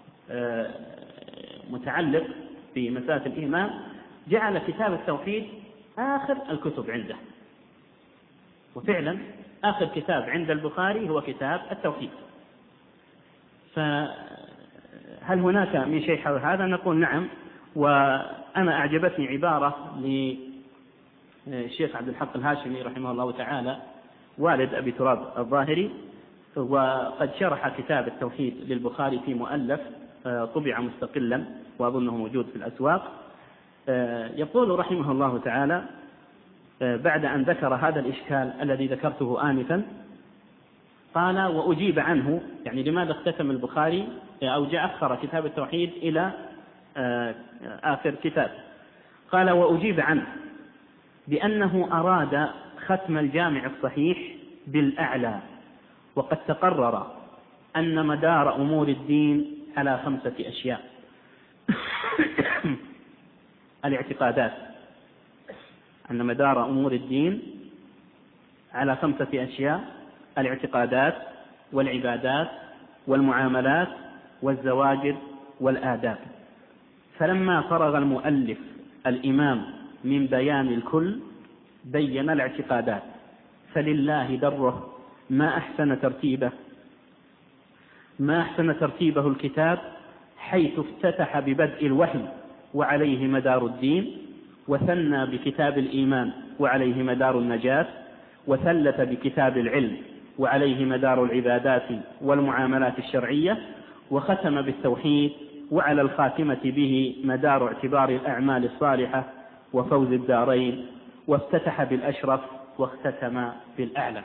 متعلق بمسألة الإيمان، جعل كتاب التوحيد آخر الكتب عنده، وفعلا آخر كتاب عند البخاري هو كتاب التوحيد. فهل هناك من شيء حول هذا؟ نقول نعم، وأنا أعجبتني عبارة للشيخ عبد الحق الهاشمي رحمه الله تعالى والد أبي تراب الظاهري، وقد شرح كتاب التوحيد للبخاري في مؤلف طبع مستقلا وأظنه موجود في الأسواق. يقول رحمه الله تعالى بعد أن ذكر هذا الإشكال الذي ذكرته آنفا، قال وأجيب عنه، يعني لماذا اختتم البخاري أو جاء أخر كتاب التوحيد إلى آخر كتاب؟ قال وأجيب عنه بأنه أراد ختم الجامع الصحيح بالأعلى، وقد تقرر أن مدار أمور الدين على خمسة أشياء: الاعتقادات، أن مدار أمور الدين على خمسة أشياء: الاعتقادات والعبادات والمعاملات والزواجر والآداب. فلما فرغ المؤلف الإمام من بيان الكل بين الاعتقادات، فلله دره ما أحسن ترتيبه ما أحسن ترتيبه الكتاب، حيث افتتح ببدء الوحي وعليه مدار الدين، وثنى بكتاب الإيمان وعليه مدار النجاة، وثلث بكتاب العلم وعليه مدار العبادات والمعاملات الشرعية، وختم بالتوحيد وعلى الخاتمة به مدار اعتبار الأعمال الصالحة وفوز الدارين، وافتتح بالأشرف واختتم بالأعلى.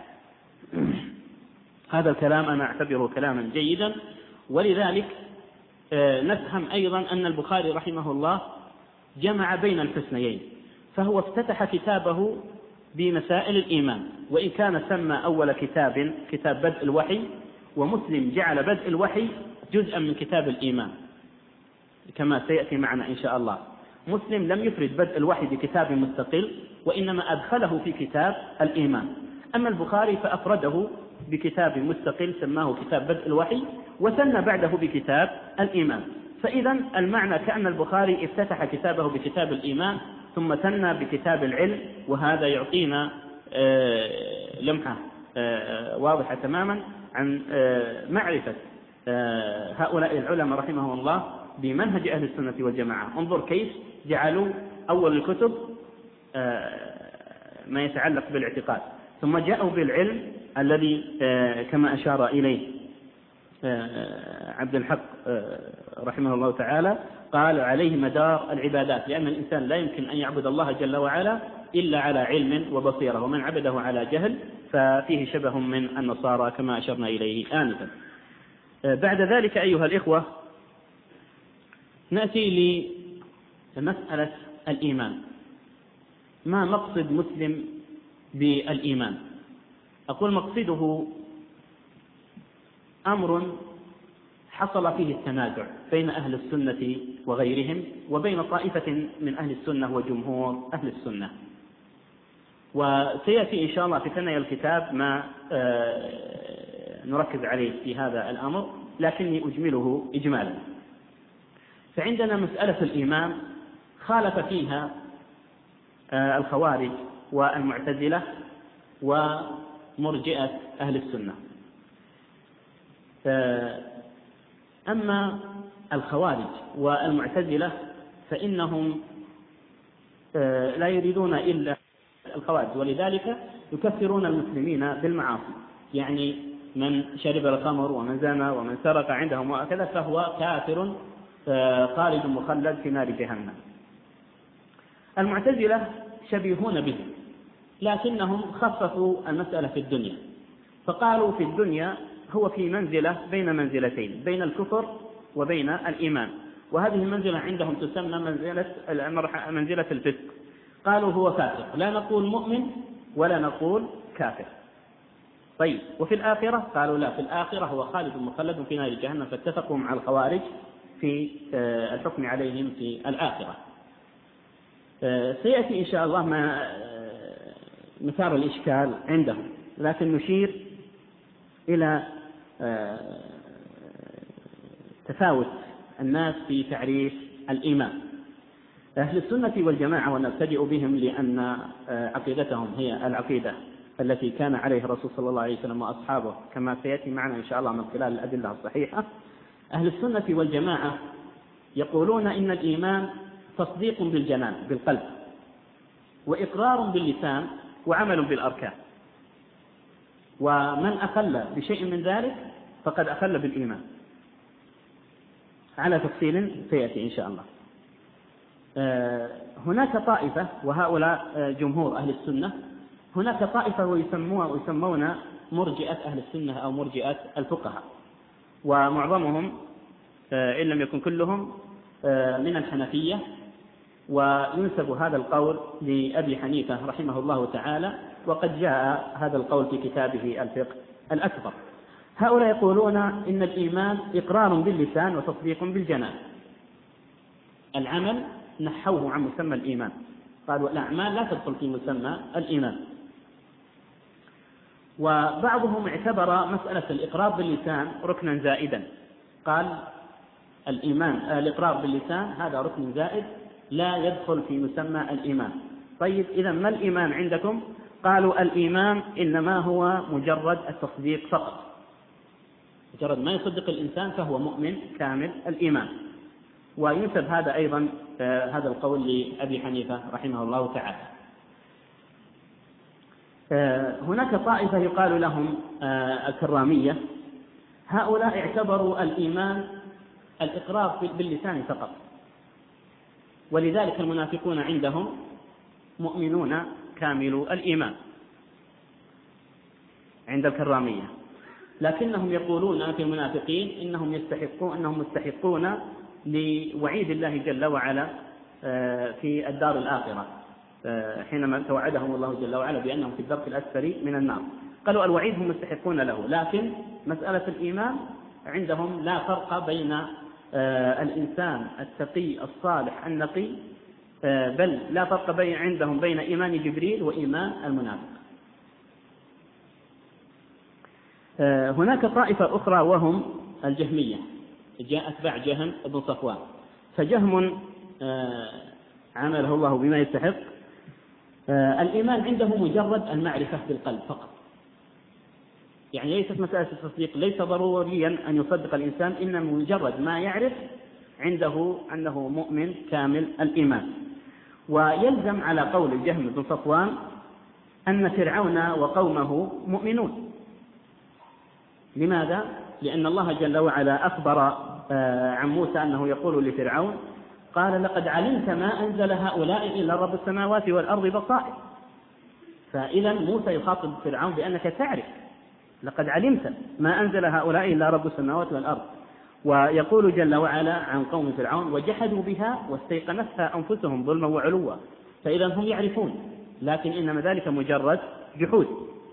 هذا الكلام أنا أعتبره كلاما جيدا، ولذلك نفهم أيضا أن البخاري رحمه الله جمع بين الحسنيين، فهو افتتح كتابه بمسائل الإيمان، وإن كان سمى أول كتاب كتاب بدء الوحي، ومسلم جعل بدء الوحي جزءا من كتاب الإيمان كما سيأتي معنا إن شاء الله. مسلم لم يفرد بدء الوحي بكتاب مستقل، وإنما أدخله في كتاب الإيمان. أما البخاري فأفرده بكتاب مستقل سماه كتاب بدء الوحي، وثنى بعده بكتاب الإيمان. فإذا المعنى كأن البخاري افتتح كتابه بكتاب الإيمان ثم ثنى بكتاب العلم، وهذا يعطينا لمحة واضحة تماما عن معرفة هؤلاء العلماء رحمهم الله بمنهج أهل السنة والجماعة. انظر كيف جعلوا أول الكتب ما يتعلق بالاعتقاد، ثم جاءوا بالعلم الذي كما أشار إليه عبد الحق رحمه الله تعالى قال عليه مدار العبادات، لأن الإنسان لا يمكن أن يعبد الله جل وعلا إلا على علم وبصيرة، ومن عبده على جهل ففيه شبه من النصارى كما أشرنا إليه آنفا. بعد ذلك أيها الإخوة نأتي لمسألة الإيمان. ما مقصد مسلم بالإيمان؟ أقول مقصده أمر حصل فيه التنازع بين أهل السنة وغيرهم، وبين طائفة من أهل السنة وجمهور أهل السنة، وسيأتي إن شاء الله في ثنايا الكتاب ما نركز عليه في هذا الأمر، لكني أجمله إجمالا. فعندنا مسألة الإيمان خالف فيها الخوارج والمعتزلة ومرجئة أهل السنة. أما الخوارج والمعتزلة فإنهم لا يريدون إلا الخوارج، ولذلك يكفرون المسلمين بالمعاصي، يعني من شرب الخمر ومن زنى ومن سرق عندهم وكذا فهو كافر خالد مخلد في نار جهنم. المعتزلة شبيهون به، لكنهم خففوا المسألة في الدنيا، فقالوا في الدنيا هو في منزلة بين منزلتين، بين الكفر وبين الإيمان، وهذه المنزلة عندهم تسمى منزلة منزلة الفسق. قالوا هو فاسق، لا نقول مؤمن ولا نقول كافر. طيب وفي الآخرة؟ قالوا لا، في الآخرة هو خالد مخلد في نار جهنم، فاتفقوا مع الخوارج في الحكم عليهم في الآخرة. سيأتي إن شاء الله ما مثار الإشكال عندهم، لكن نشير إلى تفاوت الناس في تعريف الإيمان. أهل السنة والجماعة، ونبتدئ بهم لأن عقيدتهم هي العقيدة التي كان عليه الرسول صلى الله عليه وسلم وأصحابه كما سيأتي معنا إن شاء الله من خلال الأدلة الصحيحة. أهل السنة والجماعة يقولون إن الإيمان تصديق بالجنان بالقلب، وإقرار باللسان، وعمل بالأركان، ومن أخل بشيء من ذلك فقد أخل بالإيمان، على تفصيل سيأتي إن شاء الله. هناك طائفة، وهؤلاء جمهور أهل السنة، هناك طائفة ويسمون مرجئة أهل السنة أو مرجئة الفقهاء، ومعظمهم إن لم يكن كلهم من الحنفية، وينسب هذا القول لأبي حنيفة رحمه الله تعالى، وقد جاء هذا القول في كتابه الفقه الأكبر. هؤلاء يقولون إن الإيمان إقرار باللسان وتصديق بالجنان. العمل نحوه عن مسمى الإيمان، قالوا الأعمال لا تدخل في مسمى الإيمان. وبعضهم اعتبر مسألة الإقرار باللسان ركنا زائدا، قال الإيمان الإقرار باللسان هذا ركن زائد لا يدخل في مسمى الإيمان. طيب إذا ما الإيمان عندكم؟ قالوا الإيمان إنما هو مجرد التصديق فقط، مجرد ما يصدق الإنسان فهو مؤمن كامل الإيمان. وينسب هذا أيضا هذا القول لأبي حنيفة رحمه الله تعالى. هناك طائفة يقال لهم الكرامية، هؤلاء اعتبروا الإيمان الإقرار باللسان فقط، ولذلك المنافقون عندهم مؤمنون كامل الإيمان عند الكرامية، لكنهم يقولون في المنافقين إنهم يستحقون إنهم مستحقون لوعيد الله جل وعلا في الدار الآخرة، حينما توعدهم الله جل وعلا بأنهم في الدرك الأسفل من النار. قالوا الوعيد هم مستحقون له، لكن مسألة الإيمان عندهم لا فرق بين الإنسان التقي الصالح النقي، بل لا فرق بين عندهم بين إيمان جبريل وإيمان المنافق. هناك طائفة أخرى وهم الجهمية، جاء أتباع جهم بن صفوان. فجهم عامله الله بما يستحق. الإيمان عنده مجرد المعرفة بالقلب فقط، يعني ليست مسألة التصديق، ليس ضروريا أن يصدق الإنسان، إنما مجرد ما يعرف عنده أنه مؤمن كامل الإيمان. ويلزم على قول الجهم بن صفوان أن فرعون وقومه مؤمنون. لماذا؟ لأن الله جل وعلا أخبر عن موسى أنه يقول لفرعون قال لقد علمت ما أنزل هؤلاء إلا رب السماوات والأرض بصائر. فإذا موسى يخاطب فرعون بأنك تعرف، لقد علمت ما أنزل هؤلاء إلا رب السماوات والأرض. ويقول جل وعلا عن قوم فرعون وجحدوا بها واستيقنتها أنفسهم ظلما وعلوا. فإذا هم يعرفون، لكن إنما ذلك مجرد جحود.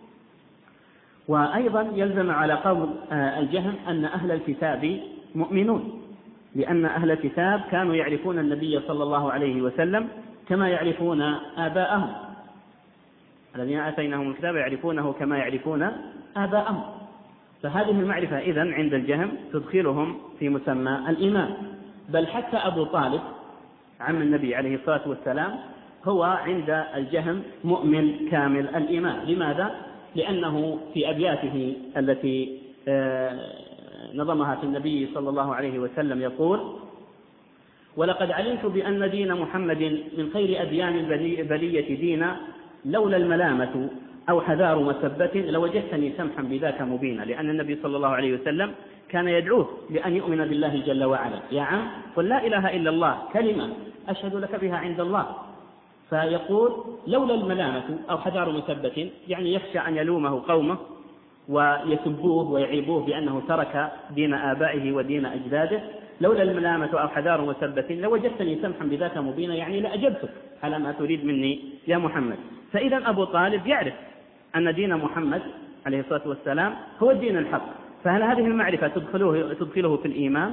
وأيضا يلزم على قول الجهم أن أهل الكتاب مؤمنون، لأن أهل الكتاب كانوا يعرفون النبي صلى الله عليه وسلم كما يعرفون آباءهم، الذين آتيناهم الكتاب يعرفونه كما يعرفون آباءهم. فهذه المعرفة إذن عند الجهم تدخلهم في مسمى الإيمان. بل حتى أبو طالب عم النبي عليه الصلاة والسلام هو عند الجهم مؤمن كامل الإيمان. لماذا؟ لأنه في أبياته التي نظمها في النبي صلى الله عليه وسلم يقول ولقد علمت بأن دين محمد من خير أديان البلية دينا لولا الملامة أو حذار مسبة لوجدتني سمحا بذاك مبينا. لأن النبي صلى الله عليه وسلم كان يدعوه لأن يؤمن بالله جل وعلا. يا عم قل لا إله إلا الله كلمة أشهد لك بها عند الله. فيقول لولا الملامة أو حذار مسبة، يعني يخشى أن يلومه قومه ويسبوه ويعيبوه بأنه ترك دين آبائه ودين أجداده. لولا الملامة أو حذار مسبة لوجدتني سمحا بذاك مبينا، يعني لأجبتك على ما تريد مني يا محمد. فإذا أبو طالب يعرف أن دين محمد عليه الصلاة والسلام هو الدين الحق. فهل هذه المعرفة تدخله, تدخله في الإيمان؟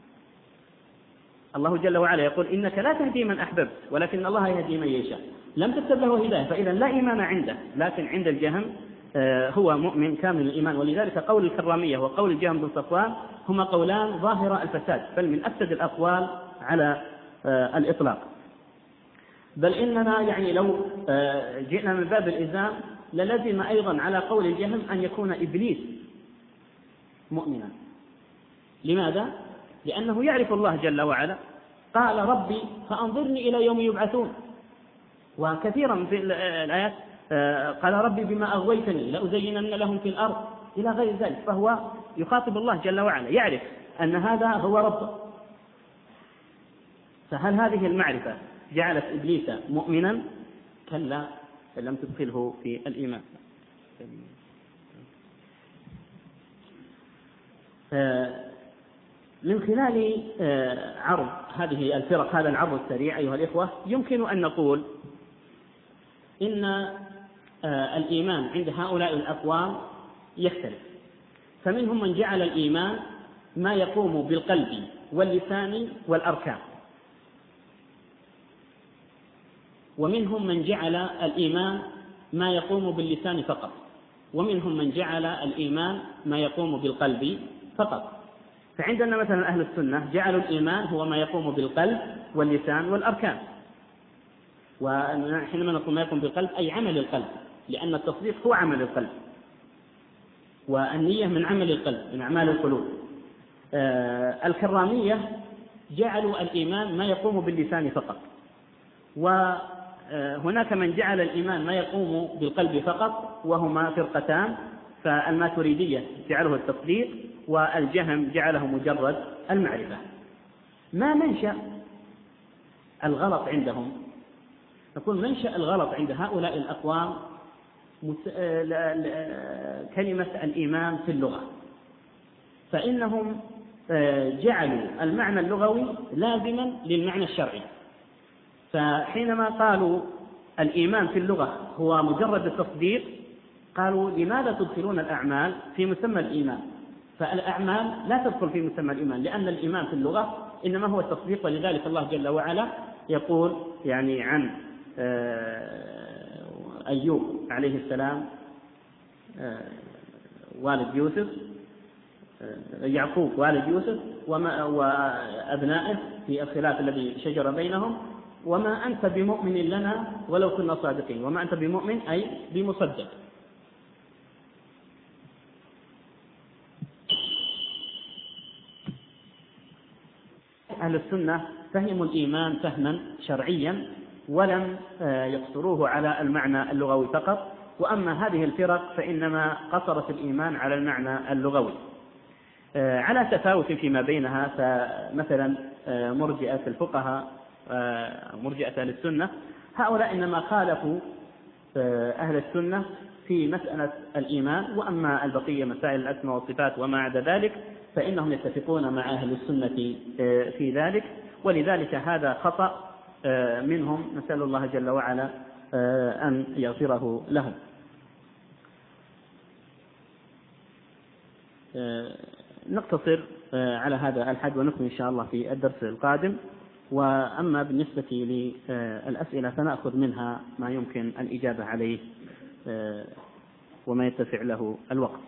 الله جل وعلا يقول إنك لا تهدي من أحببت ولكن الله يهدي من يشاء. لم تكتب له هداية، فإذا لا إيمان عنده. لكن عند الجهم هو مؤمن كامل الإيمان. ولذلك قول الكرامية وقول الجهم بن صفوان هما قولان ظاهر الفساد، بل من أفسد الأقوال على الإطلاق. بل إننا يعني لو جئنا من باب الإلزام للزم أيضا على قول الجهم أن يكون إبليس مؤمنا. لماذا؟ لأنه يعرف الله جل وعلا. قال ربي فأنظرني إلى يوم يبعثون. وكثيرا في الآيات قال ربي بما أغويتني لأزينن لهم في الأرض إلى غير ذلك. فهو يخاطب الله جل وعلا، يعرف أن هذا هو رب. فهل هذه المعرفة جعلت إبليس مؤمنا؟ كلا، لم تدخله في الإيمان. من خلال عرض هذه الفرق هذا العرض السريع أيها الإخوة يمكن أن نقول إن الإيمان عند هؤلاء الأقوام يختلف. فمنهم من جعل الإيمان ما يقوم بالقلب واللسان والأركان، ومنهم من جعل الإيمان ما يقوم باللسان فقط، ومنهم من جعل الإيمان ما يقوم بالقلب فقط. فعندنا مثلا أهل السنة جعلوا الإيمان هو ما يقوم بالقلب واللسان والأركان. وحينما نقول ما يقوم بالقلب أي عمل القلب، لأن التصديق هو عمل القلب، والنية من عمل القلب من أعمال القلوب. آه الكرامية جعلوا الإيمان ما يقوم باللسان فقط، وهناك من جعل الإيمان ما يقوم بالقلب فقط، وهما فرقتان. فالماتريدية جعله التصديق، والجهم جعله مجرد المعرفة. ما منشأ الغلط عندهم؟ نقول منشأ الغلط عند هؤلاء الأقوام كلمة الإيمان في اللغة، فإنهم جعلوا المعنى اللغوي لازما للمعنى الشرعي. فحينما قالوا الإيمان في اللغة هو مجرد التصديق، قالوا لماذا تدخلون الأعمال في مسمى الإيمان؟ فالأعمال لا تدخل في مسمى الإيمان، لأن الإيمان في اللغة إنما هو التصديق. ولذلك الله جل وعلا يقول يعني عن أيوب عليه السلام والد يوسف يعقوب والد يوسف وما وأبنائه في الخلاف الذي شجر بينهم: وما أنت بمؤمن لنا ولو كنا صادقين. وما أنت بمؤمن أي بمصدق. أهل السنة فهموا الإيمان فهما شرعيا ولم يقصروه على المعنى اللغوي فقط، وأما هذه الفرق فإنما قصرت الإيمان على المعنى اللغوي على تفاوت فيما بينها. فمثلا مرجئة الفقهاء مرجئة أهل السنة هؤلاء إنما خالفوا أهل السنة في مسألة الإيمان، وأما البقية مسائل الأسماء والصفات وما عدا ذلك فإنهم يتفقون مع أهل السنة في ذلك، ولذلك هذا خطأ منهم، نسأل الله جل وعلا أن يغفره لهم. نقتصر على هذا الحد ونكمل إن شاء الله في الدرس القادم. وأما بالنسبة للأسئلة فنأخذ منها ما يمكن الإجابة عليه وما يتسع له الوقت.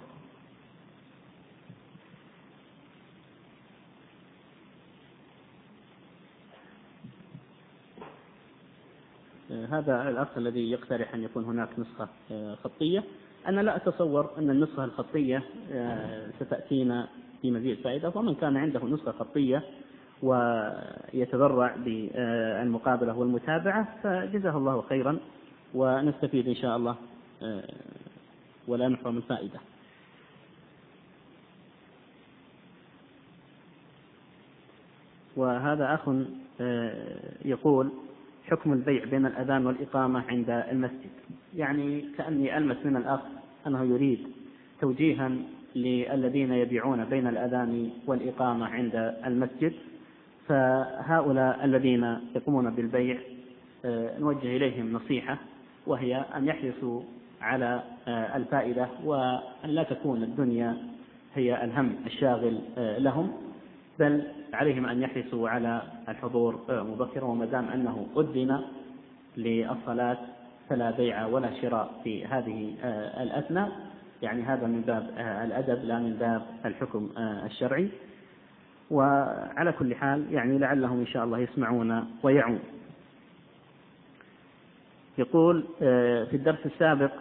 هذا الأخ الذي يقترح أن يكون هناك نسخة خطية، أنا لا أتصور أن النسخة الخطية ستأتينا بمزيد فائدة، ومن كان عنده نسخة خطية ويتبرع بالمقابلة والمتابعة فجزاه الله خيرا، ونستفيد إن شاء الله ولا نحرم الفائدة. وهذا أخ يقول: حكم البيع بين الأذان والإقامة عند المسجد. يعني كأني ألمس من الأخ أنه يريد توجيها للذين يبيعون بين الأذان والإقامة عند المسجد، فهؤلاء الذين يقومون بالبيع نوجه إليهم نصيحة، وهي أن يحرصوا على الفائدة وأن لا تكون الدنيا هي الهم الشاغل لهم، بل عليهم أن يحرصوا على الحضور مبكرا، وما دام أنه أذن للصلاة فلا بيع ولا شراء في هذه الأثناء. يعني هذا من باب الأدب لا من باب الحكم الشرعي. وعلى كل حال يعني لعلهم إن شاء الله يسمعون ويعون. يقول في الدرس السابق،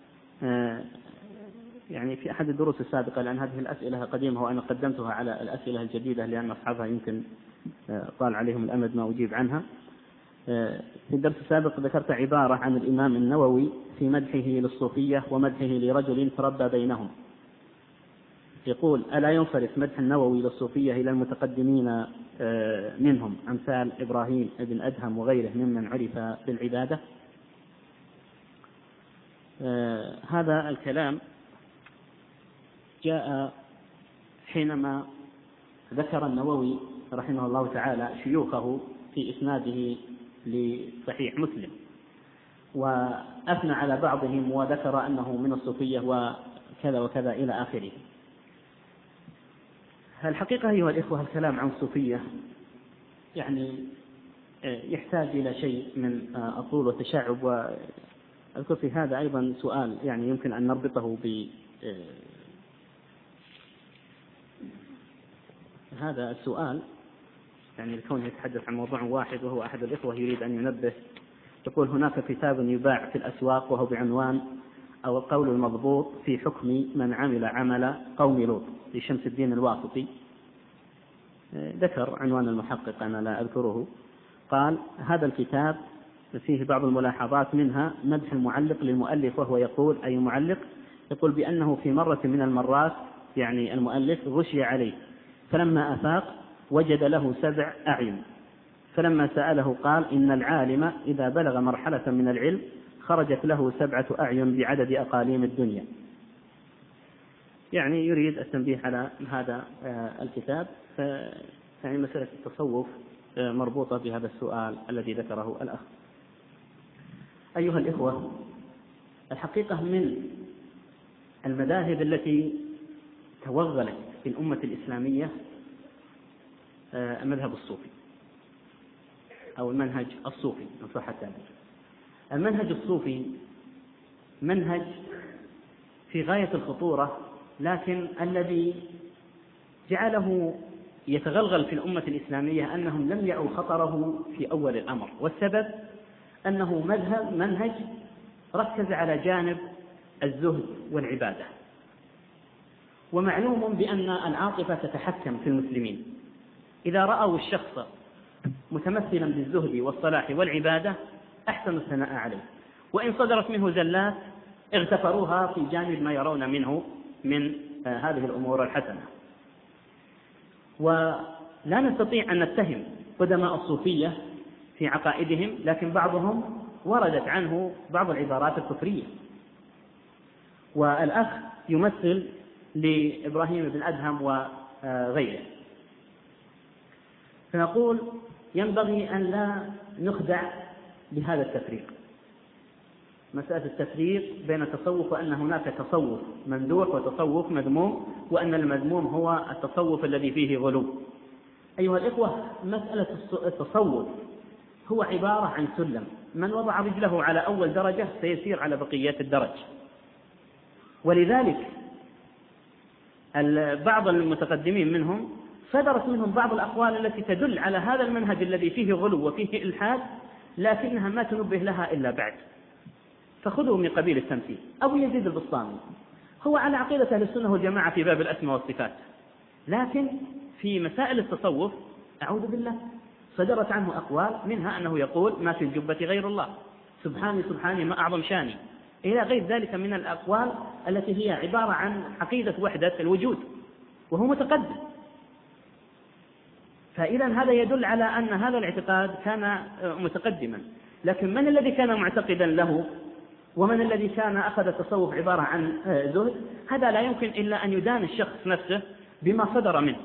يعني في أحد الدروس السابقة، لأن هذه الأسئلة قديمة وأنا قدمتها على الأسئلة الجديدة لأن أصحابها يمكن طال عليهم الأمد ما أجيب عنها. في الدرس السابق ذكرت عبارة عن الإمام النووي في مدحه للصوفية ومدحه لرجل تربى بينهم. يقول: ألا ينصرف مدح النووي للصوفية إلى المتقدمين منهم أمثال إبراهيم بن أدهم وغيره ممن عرف بالعبادة؟ هذا الكلام جاء حينما ذكر النووي رحمه الله تعالى شيوخه في إسناده لصحيح مسلم، وأثنى على بعضهم وذكر أنه من الصوفية وكذا وكذا إلى آخره. الحقيقة أيها الإخوة الكلام عن الصوفية يعني يحتاج إلى شيء من الطول والتشعب، وأذكر في هذا أيضا سؤال يعني يمكن أن نربطه ب هذا السؤال، يعني لكونه يتحدث عن موضوع واحد وهو أحد الإخوة يريد أن ينبه. يقول: هناك كتاب يباع في الأسواق وهو بعنوان أو القول المضبوط في حكم من عمل عمل قوم لوط لشمس الدين الواسطي. ذكر عنوان المحقق أنا لا أذكره. قال: هذا الكتاب فيه بعض الملاحظات، منها مدح المعلق للمؤلف، وهو يقول أي معلق يقول بأنه في مرة من المرات يعني المؤلف غشي عليه، فلما أفاق وجد له سبع أعين، فلما سأله قال: إن العالم إذا بلغ مرحلة من العلم خرجت له سبعة أعين بعدد أقاليم الدنيا. يعني يريد التنبيه على هذا الكتاب. يعني مسألة التصوف مربوطة بهذا السؤال الذي ذكره الأخ. أيها الإخوة، الحقيقة من المذاهب التي توغلت في الأمة الإسلامية المذهب الصوفي أو المنهج الصوفي إن صح التعبير. المنهج الصوفي منهج في غاية الخطورة، لكن الذي جعله يتغلغل في الأمة الإسلامية أنهم لم يعوا خطره في أول الأمر، والسبب أنه مذهب منهج ركز على جانب الزهد والعبادة. ومعلوم بأن العاطفة تتحكم في المسلمين، إذا رأوا الشخص متمثلا بالزهد والصلاح والعبادة أحسنوا الثناء عليه، وإن صدرت منه زلات اغتفروها في جانب ما يرون منه من هذه الأمور الحسنة. ولا نستطيع أن نتهم قدماء الصوفية في عقائدهم، لكن بعضهم وردت عنه بعض العبارات الكفرية. والأخ يمثل لإبراهيم بن أدهم وغيره، فنقول ينبغي أن لا نخدع بهذا التفريق، مسألة التفريق بين التصوف وأن هناك تصوف ممدوح وتصوف مذموم، وأن المذموم هو التصوف الذي فيه غلو. أيها الإخوة، مسألة التصوف هو عبارة عن سلم، من وضع رجله على أول درجة سيسير على بقية الدرج. ولذلك بعض المتقدمين منهم صدرت منهم بعض الأقوال التي تدل على هذا المنهج الذي فيه غلو وفيه إلحاد، لكنها ما تنبه لها إلا بعد. فخذوا من قبيل التمثيل أبو يزيد البسطامي هو على عقيدة أهل السنة والجماعة في باب الأسماء والصفات، لكن في مسائل التصوف أعوذ بالله صدرت عنه أقوال، منها أنه يقول ما في الجبة غير الله، سبحاني سبحاني ما أعظم شاني، إلى غير ذلك من الأقوال التي هي عبارة عن عقيدة وحدة الوجود، وهو متقدم. فإذا هذا يدل على أن هذا الاعتقاد كان متقدما. لكن من الذي كان معتقدا له ومن الذي كان أخذ التصوف عبارة عن زهد؟ هذا لا يمكن إلا أن يدان الشخص نفسه بما صدر منه.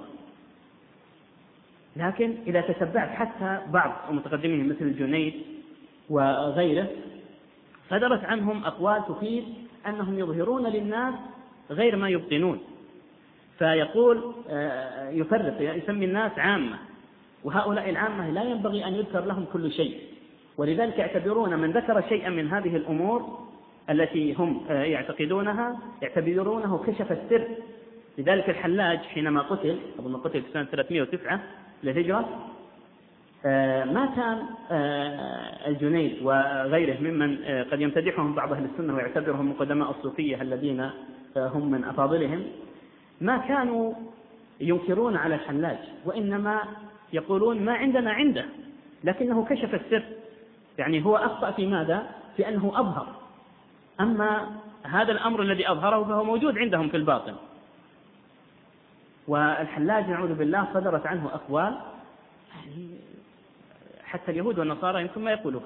لكن إذا تتبعت حتى بعض المتقدمين مثل الجنيد وغيره صدرت عنهم أقوال تفيد أنهم يظهرون للناس غير ما يبطنون، فيقول يفرق يسمي الناس عامة، وهؤلاء العامة لا ينبغي أن يذكر لهم كل شيء، ولذلك يعتبرون من ذكر شيئا من هذه الأمور التي هم يعتقدونها يعتبرونه كشف السر. لذلك الحلاج حينما قتل أظن قتل في سنة ثلاثمائة وتسعة للهجرة ما كان الجنيد وغيره ممن قد يمتدحهم بعض أهل السنة ويعتبرهم من قدماء الصوفية الذين هم من أفاضلهم، ما كانوا ينكرون على الحلاج، وإنما يقولون ما عندنا عنده، لكنه كشف السر. يعني هو أخطأ في ماذا؟ في أنه أظهر، أما هذا الأمر الذي أظهره فهو موجود عندهم في الباطن. والحلاج نعوذ بالله صدرت عنه أقوال حتى اليهود والنصارى يمكن ما يقولوها.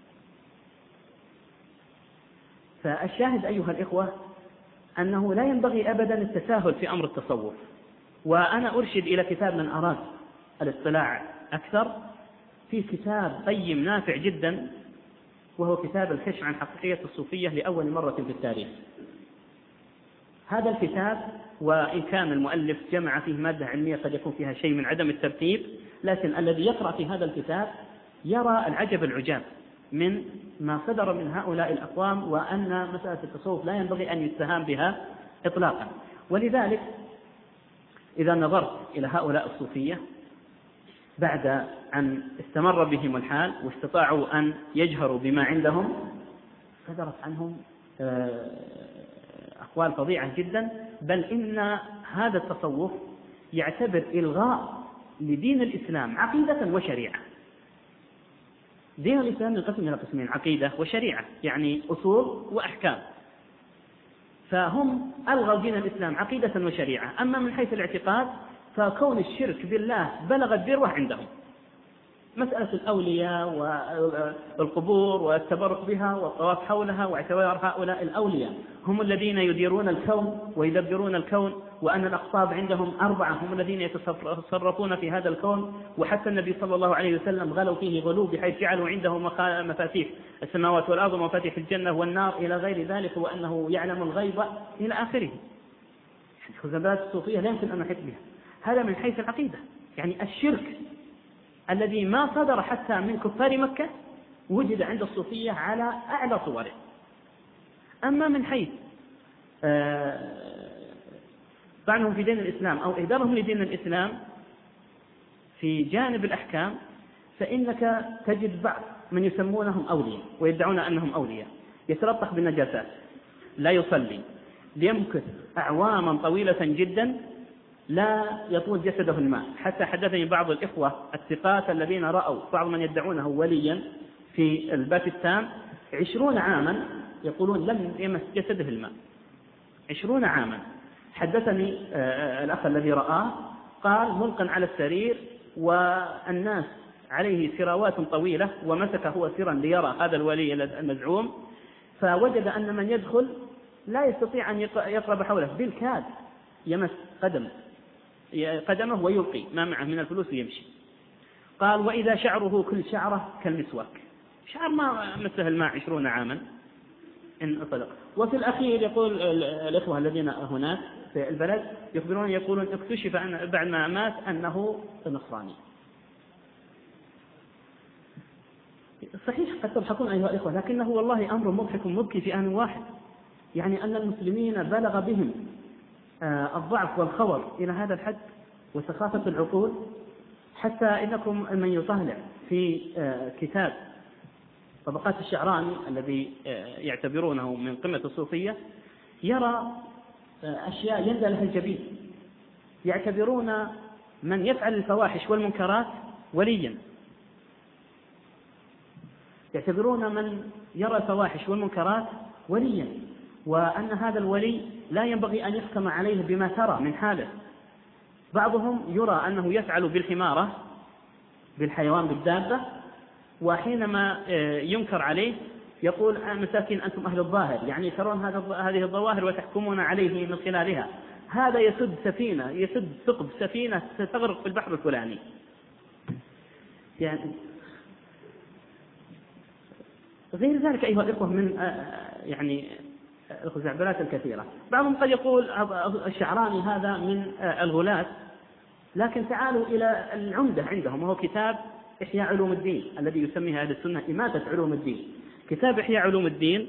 فالشاهد أيها الإخوة أنه لا ينبغي أبدا التساهل في أمر التصوف. وأنا أرشد إلى كتاب من أراد الاطلاع أكثر، في كتاب قيم نافع جدا، وهو كتاب الكشف عن حقيقية الصوفية لأول مرة في التاريخ. هذا الكتاب وإن كان المؤلف جمع فيه مادة علمية قد يكون فيها شيء من عدم الترتيب، لكن الذي يقرأ في هذا الكتاب يرى العجب العجاب من ما صدر من هؤلاء الأقوام، وأن مسألة التصوف لا ينبغي أن يستهان بها إطلاقا. ولذلك إذا نظرت إلى هؤلاء الصوفية بعد أن استمر بهم الحال واستطاعوا أن يجهروا بما عندهم، صدرت عنهم أقوال فظيعة جدا، بل إن هذا التصوف يعتبر إلغاء لدين الإسلام عقيدة وشريعة. دين الإسلام ينقسم إلى قسمين، عقيدة وشريعة، يعني أصول وأحكام. فهم ألغوا دين الإسلام عقيدة وشريعة. أما من حيث الاعتقاد فكون الشرك بالله بلغ الذروة عندهم، مسألة الأولياء والقبور والتبرك بها والطواف حولها واعتبار هؤلاء الأولياء هم الذين يديرون الكون ويدبرون الكون، وأن الأقطاب عندهم أربعة هم الذين يتصرفون في هذا الكون. وحتى النبي صلى الله عليه وسلم غلوا فيه غلو بحيث جعلوا عنده مفاتيح السماوات والأرض ومفاتيح الجنة والنار إلى غير ذلك، وأنه يعلم الغيب إلى آخره. خزبات الصوفية لا يمكن أن نحيط بها. هذا من حيث العقيدة، يعني الشرك الذي ما صدر حتى من كفار مكة وجد عند الصوفية على أعلى صوره. أما من حيث طعنهم في دين الإسلام أو إهدارهم لدين الإسلام في جانب الأحكام، فإنك تجد بعض من يسمونهم أولياء ويدعون أنهم أولياء يتلطخ بالنجاسات، لا يصلي، ليمكث أعواما طويلة جدا لا يطول جسده الماء. حتى حدثني بعض الإخوة الثقات الذين رأوا بعض من يدعونه وليا في الباكستان عشرون عاما يقولون لم يمس جسده الماء، عشرون عاما. حدثني الأخ الذي رآه قال ملقا على السرير والناس عليه سراوات طويلة، ومسك هو سرا ليرى هذا الولي المزعوم، فوجد أن من يدخل لا يستطيع أن يقرب حوله، بالكاد يمس قدم قدمه ويلقي ما معه من الفلوس ويمشي. قال وإذا شعره كل شعره كالمسواك، شعر ما مسه الماء عشرون عاما إن صدق. وفي الأخير يقول الإخوة الذين هناك في البلد يخبرون يقولون اكتشف أن بعد ما مات أنه نصراني. صحيح قد تضحكون أيها الإخوة، لكنه والله أمر مضحك مبكي في آن واحد. يعني أن المسلمين بلغ بهم الضعف والخور إلى هذا الحد وسخافة العقول، حتى إنكم من يطالع في كتاب طبقات الشعراني الذي يعتبرونه من قمة الصوفية يرى أشياء يندى لها الجبين. يعتبرون من يفعل الفواحش والمنكرات وليا، يعتبرون من يرى الفواحش والمنكرات وليا، وأن هذا الولي لا ينبغي أن يحكم عليه بما ترى من حاله. بعضهم يرى أنه يفعل بالحمارة بالحيوان بالدابة، وحينما ينكر عليه يقول مساكين أنتم أهل الظاهر، يعني ترون هذه الظواهر وتحكمون عليه من خلالها. هذا يسد سفينة، يسد ثقب سفينة ستغرق في البحر الفلاني. يعني غير ذلك أيها الإخوة من يعني الخزعبلات الكثيرة. بعضهم قد يقول الشعراني هذا من الغلاة، لكن تعالوا إلى العمدة عندهم، وهو كتاب إحياء علوم الدين الذي يسميه أهل السنة إماتة علوم الدين. كتاب إحياء علوم الدين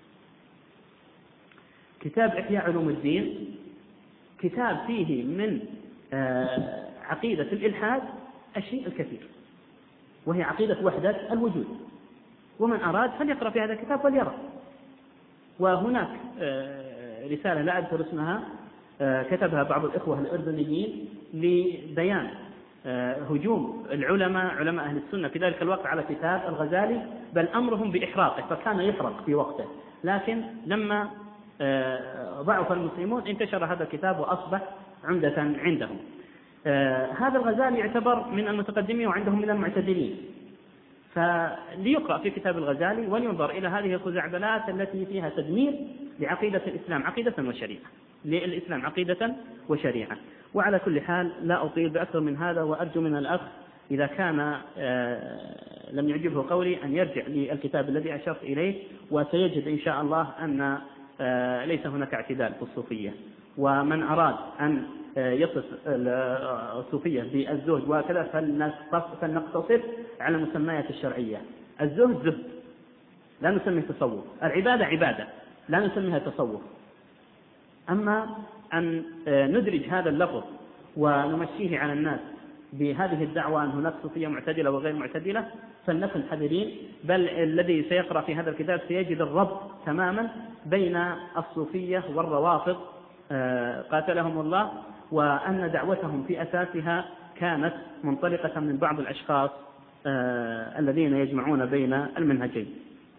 كتاب إحياء علوم الدين كتاب فيه من عقيدة الإلحاد الشيء الكثير، وهي عقيدة وحدة الوجود. ومن أراد فليقرأ في هذا الكتاب وليرى. وهناك رسالة لا أذكر اسمها كتبها بعض الإخوة الأردنيين لبيان هجوم العلماء علماء أهل السنة في ذلك الوقت على كتاب الغزالي، بل أمرهم بإحراقه، فكان يحرق في وقته. لكن لما ضعف المسلمون انتشر هذا الكتاب وأصبح عمدة عندهم. هذا الغزالي يعتبر من المتقدمين وعندهم من المعتدلين، فليقرأ في كتاب الغزالي ولينظر إلى هذه الخزعبلات التي فيها تدمير لعقيدة الإسلام عقيدة وشريعة، للإسلام عقيدة وشريعة. وعلى كل حال لا أطيل بأكثر من هذا، وأرجو من الأخ إذا كان لم يعجبه قولي أن يرجع للكتاب الذي أشرت إليه، وسيجد إن شاء الله أن ليس هناك اعتدال في الصوفية. ومن أراد أن يصف الصوفية بالزهد وكذا فلنقتصر على المسميات الشرعية. الزهد زهد لا نسميه تصوف، العبادة عبادة لا نسميها تصوف. أما أن ندرج هذا اللفظ ونمشيه على الناس بهذه الدعوة أن هناك صوفية معتدلة وغير معتدلة فلنكن حذرين. بل الذي سيقرأ في هذا الكتاب سيجد الربط تماما بين الصوفية والروافض قاتلهم الله، وأن دعوتهم في أساسها كانت منطلقة من بعض الأشخاص الذين يجمعون بين المنهجين.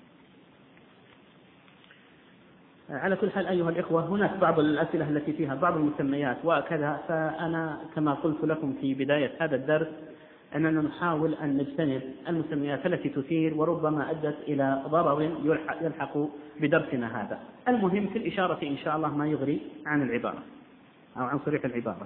على كل حال أيها الإخوة هناك بعض الأسئلة التي فيها بعض المسميات وكذا، فأنا كما قلت لكم في بداية هذا الدرس أننا نحاول أن نجتنب المسميات التي تثير وربما أدت إلى ضرر يلحق بدرسنا هذا. المهم في الإشارة إن شاء الله ما يغري عن العبارة أو عن صريح العبارة.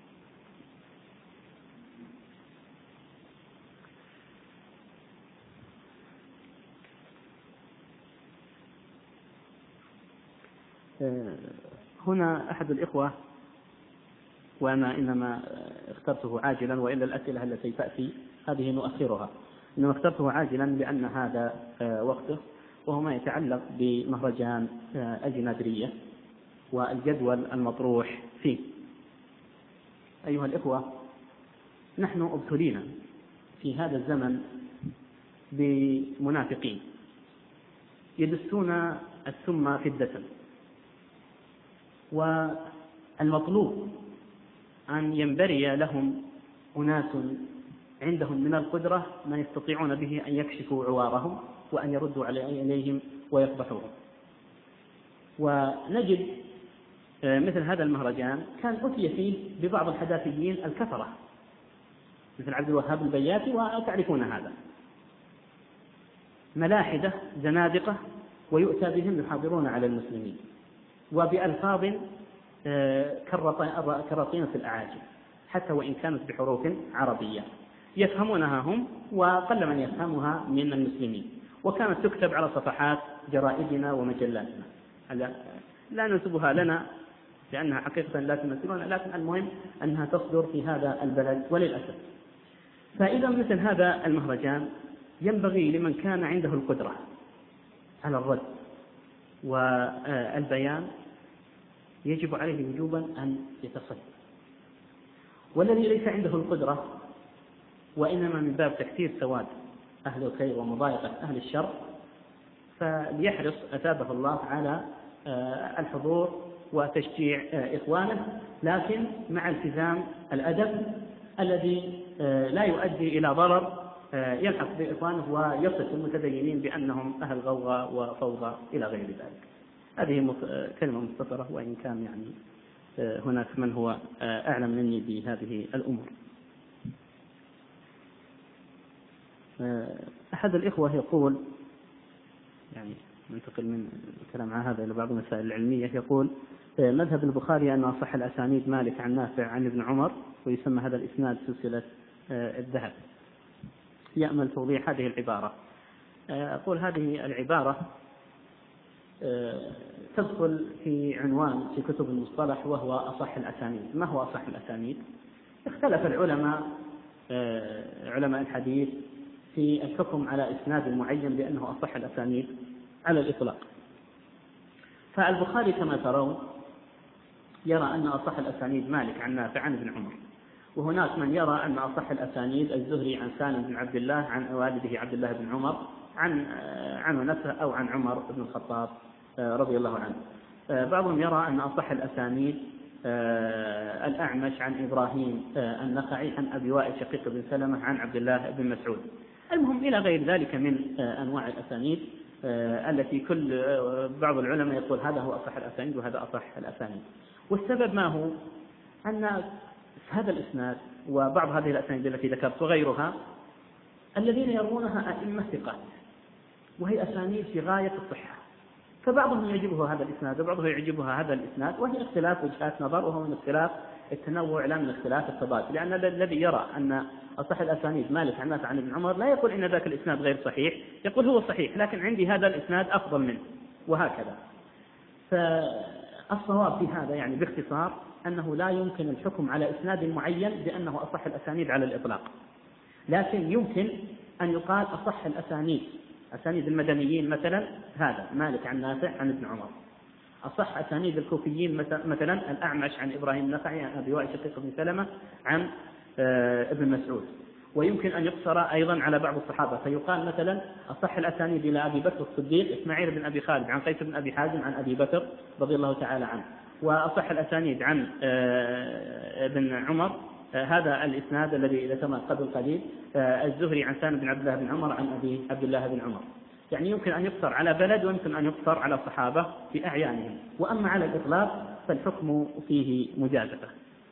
هنا أحد الإخوة، وأنا إنما اخترته عاجلا وإلا الأسئلة التي تأتي هذه نؤخرها، إنما اخترته عاجلا لأن هذا وقته، وهو ما يتعلق بمهرجان الجنادرية والجدول المطروح فيه. أيها الإخوة، نحن ابتلينا في هذا الزمن بمنافقين يدسون السم في الدسم، والمطلوب أن ينبري لهم أناس عندهم من القدرة ما يستطيعون به أن يكشفوا عوارهم وأن يردوا عليهم ويفضحوهم. ونجد مثل هذا المهرجان كان أتي فيه ببعض الحداثيين الكفرة مثل عبد الوهاب البياتي، وتعرفون هذا، ملاحدة زنادقة، ويؤتى بهم يحاضرون على المسلمين وبألفاظ كالرطينة الأعاجم، حتى وإن كانت بحروف عربية يفهمونها هم وقل من يفهمها من المسلمين، وكانت تكتب على صفحات جرائدنا ومجلاتنا. لا ننسبها لنا لأنها حقيقة لا تمثلنا، لكن المهم أنها تصدر في هذا البلد وللأسف. فإذا مثل هذا المهرجان ينبغي لمن كان عنده القدرة على الرد والبيان يجب عليه وجوبا أن يتصدى، والذي ليس عنده القدرة وإنما من باب تكثير سواد أهل الخير ومضايقة أهل الشر فليحرص أثابه الله على الحضور وتشجيع إخوانه، لكن مع التزام الأدب الذي لا يؤدي إلى ضرر يلحق بإخوانه ويصف المتدينين بأنهم أهل غوغاء وفوضى إلى غير ذلك. هذه كلمة مختصرة، وإن كان يعني هناك من هو أعلم مني بهذه الأمور. أحد الإخوة يقول، يعني ننتقل من الكلام عن هذا إلى بعض المسائل العلمية، يقول مذهب البخاري أن أصح الأسانيد مالك عن نافع عن ابن عمر، ويسمى هذا الإسناد سلسلة الذهب. يأمل توضيح هذه العبارة. أقول هذه العبارة تدخل في عنوان في كتب المصطلح وهو أصح الأسانيد. ما هو أصح الأسانيد؟ اختلف العلماء علماء الحديث في الحكم على إسناد معين بأنه أصح الأسانيد على الإطلاق. فالبخاري كما ترون يرى أن أصح الأسانيد مالك عن نافع عن ابن عمر، وهناك من يرى أن أصح الأسانيد الزهري عن سالم بن عبد الله عن والده عبد الله بن عمر عن عنه نفسه أو عن عمر بن الخطاب رضي الله عنه. بعضهم يرى أن أصح الأسانيد الأعمش عن إبراهيم النخعي عن أبي وائل شقيق بن سلمة عن عبد الله بن مسعود. المهم إلى غير ذلك من أنواع الأسانيد التي كل بعض العلماء يقول هذا هو أصح الأسانيد وهذا أصح الأسانيد. والسبب ما هو؟ أن هذا الإسناد وبعض هذه الأسانيد التي ذكرت وغيرها الذين يروونها أئمة ثقات، وهي أسانيد في غاية الصحة، فبعضهم يعجبه هذا الإسناد وبعضهم يعجبها هذا الإسناد، وهي اختلاف وجهات نظر، وهو من اختلاف التنوع لا من اختلاف التضاد. لأن الذي يرى أن أصح الأسانيد مالك عن نافع عن ابن عمر لا يقول إن ذاك الإسناد غير صحيح، يقول هو صحيح لكن عندي هذا الإسناد أفضل منه، وهكذا. فالصواب في هذا يعني باختصار أنه لا يمكن الحكم على إسناد معين بأنه أصح الأسانيد على الإطلاق، لكن يمكن أن يقال أصح الأسانيد أسانيد المدنيين مثلا هذا مالك عن نافع عن ابن عمر، أصح أسانيد الكوفيين مثلا الأعمش عن إبراهيم النخعي عن أبي وائل شقيق بن سلمة عن ابن مسعود. ويمكن أن يقصر أيضا على بعض الصحابة فيقال مثلا أصح الأسانيد إلى أبي بكر الصديق إسماعيل بن أبي خالد عن قيس بن أبي حازم عن أبي بكر رضي الله تعالى عنه. وأصح الأسانيد عن ابن عمر هذا الإسناد الذي ذكرنا قبل قليل الزهري عن سالم بن عبد الله بن عمر عن أبي عبد الله بن عمر. يعني يمكن أن يقصر على بلد ويمكن أن يقصر على الصحابة بأعيانهم، وأما على الإطلاق فالحكم فيه مجازفة.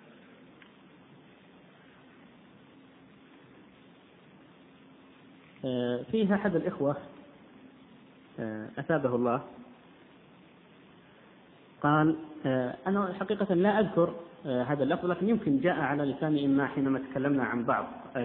فيها أحد الإخوة أثابه الله قال أنا حقيقة لا أذكر هذا اللفظ، لكن يمكن جاء على لساني إما حينما تكلمنا عن بعض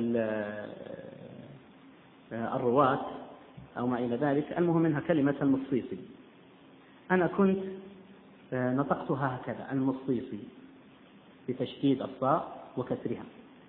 الرواة أو ما إلى ذلك. المهم منها كلمة المصيصي، أنا كنت نطقتها هكذا المصيصي بتشديد الصاء وكسرها،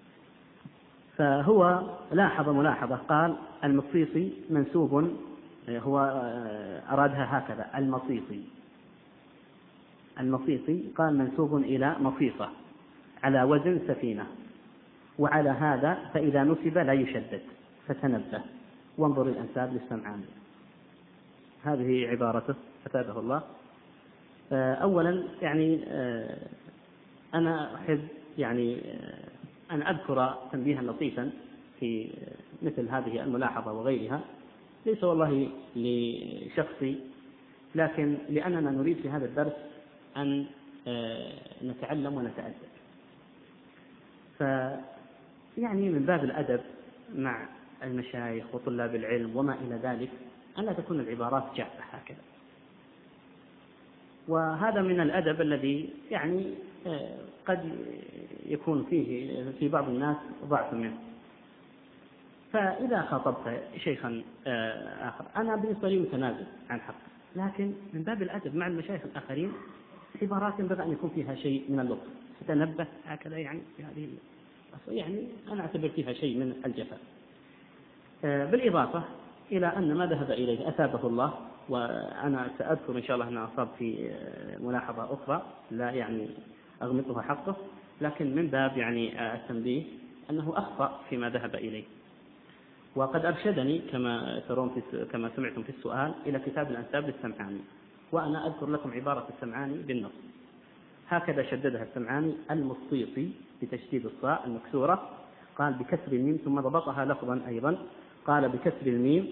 فهو لاحظ ملاحظة قال المصيصي منسوب، هو أرادها هكذا المصيصي المصيصي قال منسوب إلى مصيصة، على وزن سفينة، وعلى هذا فإذا نسب لا يشدد، فتنبه وانظر الأنساب للسمعاني. هذه عبارته أفاده الله. أولا يعني أنا أحب يعني أن أذكر تنبيها لطيفا في مثل هذه الملاحظة وغيرها، ليس والله لشخصي، لكن لأننا نريد في هذا الدرس أن نتعلم ونتأدب. فيعني من باب الأدب مع المشايخ وطلاب العلم وما إلى ذلك أن لا تكون العبارات جافة هكذا. وهذا من الأدب الذي يعني قد يكون فيه في بعض الناس ضعف منه. فإذا خاطبت شيخا آخر، أنا بالنسبة لي متنازل عن حق، لكن من باب الأدب مع المشايخ الآخرين عبارات ينبغي أن يكون فيها شيء من اللطف، تتنبه هكذا يعني في هذه يعني أنا أعتبر فيها شيء من الجفاء. بالإضافة إلى أن ما ذهب إليه أثابه الله، وأنا سأذكر إن شاء الله أن أصاب في ملاحظة أخرى لا يعني أغمطها حقه، لكن من باب يعني التنبيه أنه أخطأ فيما ذهب إليه. وقد أرشدني كما ترون في كما سمعتم في السؤال إلى كتاب الأنساب للسمعاني، وأنا أذكر لكم عبارة السمعاني بالنص. هكذا شددها السمعاني: المصيصي بتشديد الصاء المكسورة، قال بكسر الميم، ثم ضبطها لفظا أيضا، قال بكسر الميم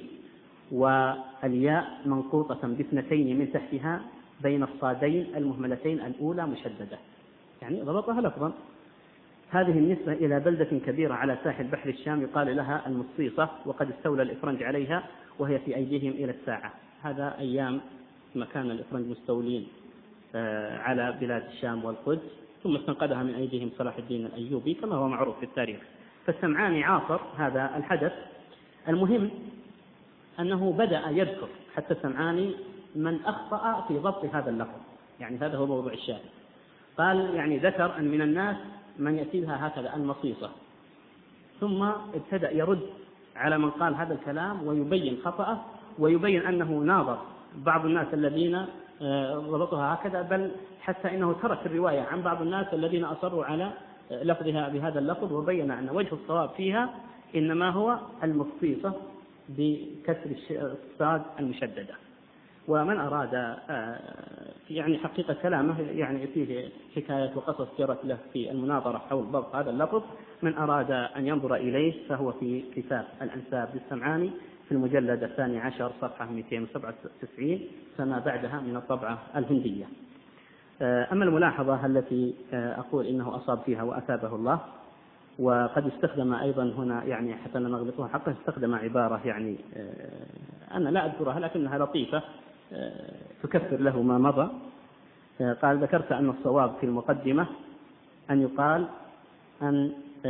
والياء منقوطة باثنتين من تحتها بين الصادين المهملتين الأولى مشددة، يعني ضبطها لفظا. هذه النسبة إلى بلدة كبيرة على ساحل بحر الشام يقال لها المصيصة، وقد استولى الإفرنج عليها وهي في أيديهم إلى الساعة. هذا أيام ما كان الإفرنج مستولين على بلاد الشام والقدس، ثم استنقذها من أيديهم صلاح الدين الأيوبي كما هو معروف في التاريخ. فالسمعاني عاصر هذا الحدث. المهم أنه بدأ يذكر حتى السمعاني من أخطأ في ضبط هذا اللفظ، يعني هذا هو موضوع الشاهد. قال يعني ذكر أن من الناس من يأتيها هكذا المصيصة، ثم ابتدأ يرد على من قال هذا الكلام ويبين خطأه، ويبين أنه ناظر بعض الناس الذين ضبطها هكذا، بل حتى إنه ترك الرواية عن بعض الناس الذين أصروا على لفظها بهذا اللفظ، وبين أن وجه الصواب فيها إنما هو المصيصة بكسر الصاد المشددة. ومن أراد يعني حقيقة كلامه يعني فيه حكاية وقصص جرت له في المناظرة حول ضبط هذا اللفظ، من أراد أن ينظر إليه فهو في كتاب الأنساب للسمعاني في المجلد الثاني عشر صفحة مئتين وسبعة وتسعين، فما بعدها من الطبعة الهندية. أما الملاحظة التي أقول إنه أصاب فيها وأثابه الله، وقد استخدم أيضا هنا يعني حتى لا نغلطها حقا، استخدم عبارة يعني أنا لا أذكرها لكنها لطيفة تكفر له ما مضى. قال: ذكرت أن الصواب في المقدمة أن يقال أن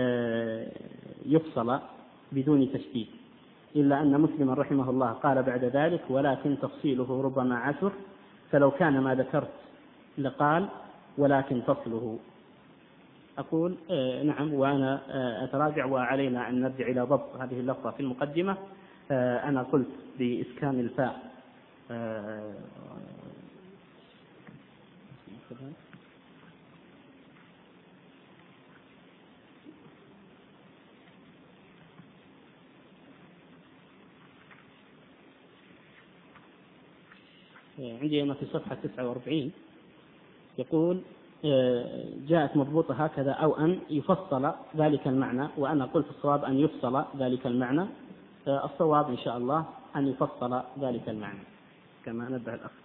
يفصل بدون تشديد، إلا أن مسلما رحمه الله قال بعد ذلك: ولكن تفصيله ربما عسر، فلو كان ما ذكرت لقال ولكن فصله. أقول آه نعم، وأنا آه أتراجع، وعلينا أن نرجع إلى ضبط هذه اللفظة في المقدمة. آه أنا قلت بإسكان الفاء آه عندي أنا في صفحة تسعة وأربعين يقول: جاءت مضبوطة هكذا أو أن يفصل ذلك المعنى، وأنا قلت الصواب أن يفصل ذلك المعنى. الصواب إن شاء الله أن يفصل ذلك المعنى كما نبه الأخ.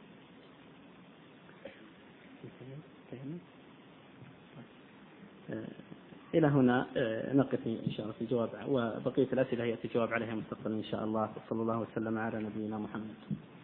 إلى هنا نقف إن شاء الله في الجواب، وبقية الأسئلة هي الجواب عليها مستقبلا إن شاء الله. صلى الله وسلم على نبينا محمد.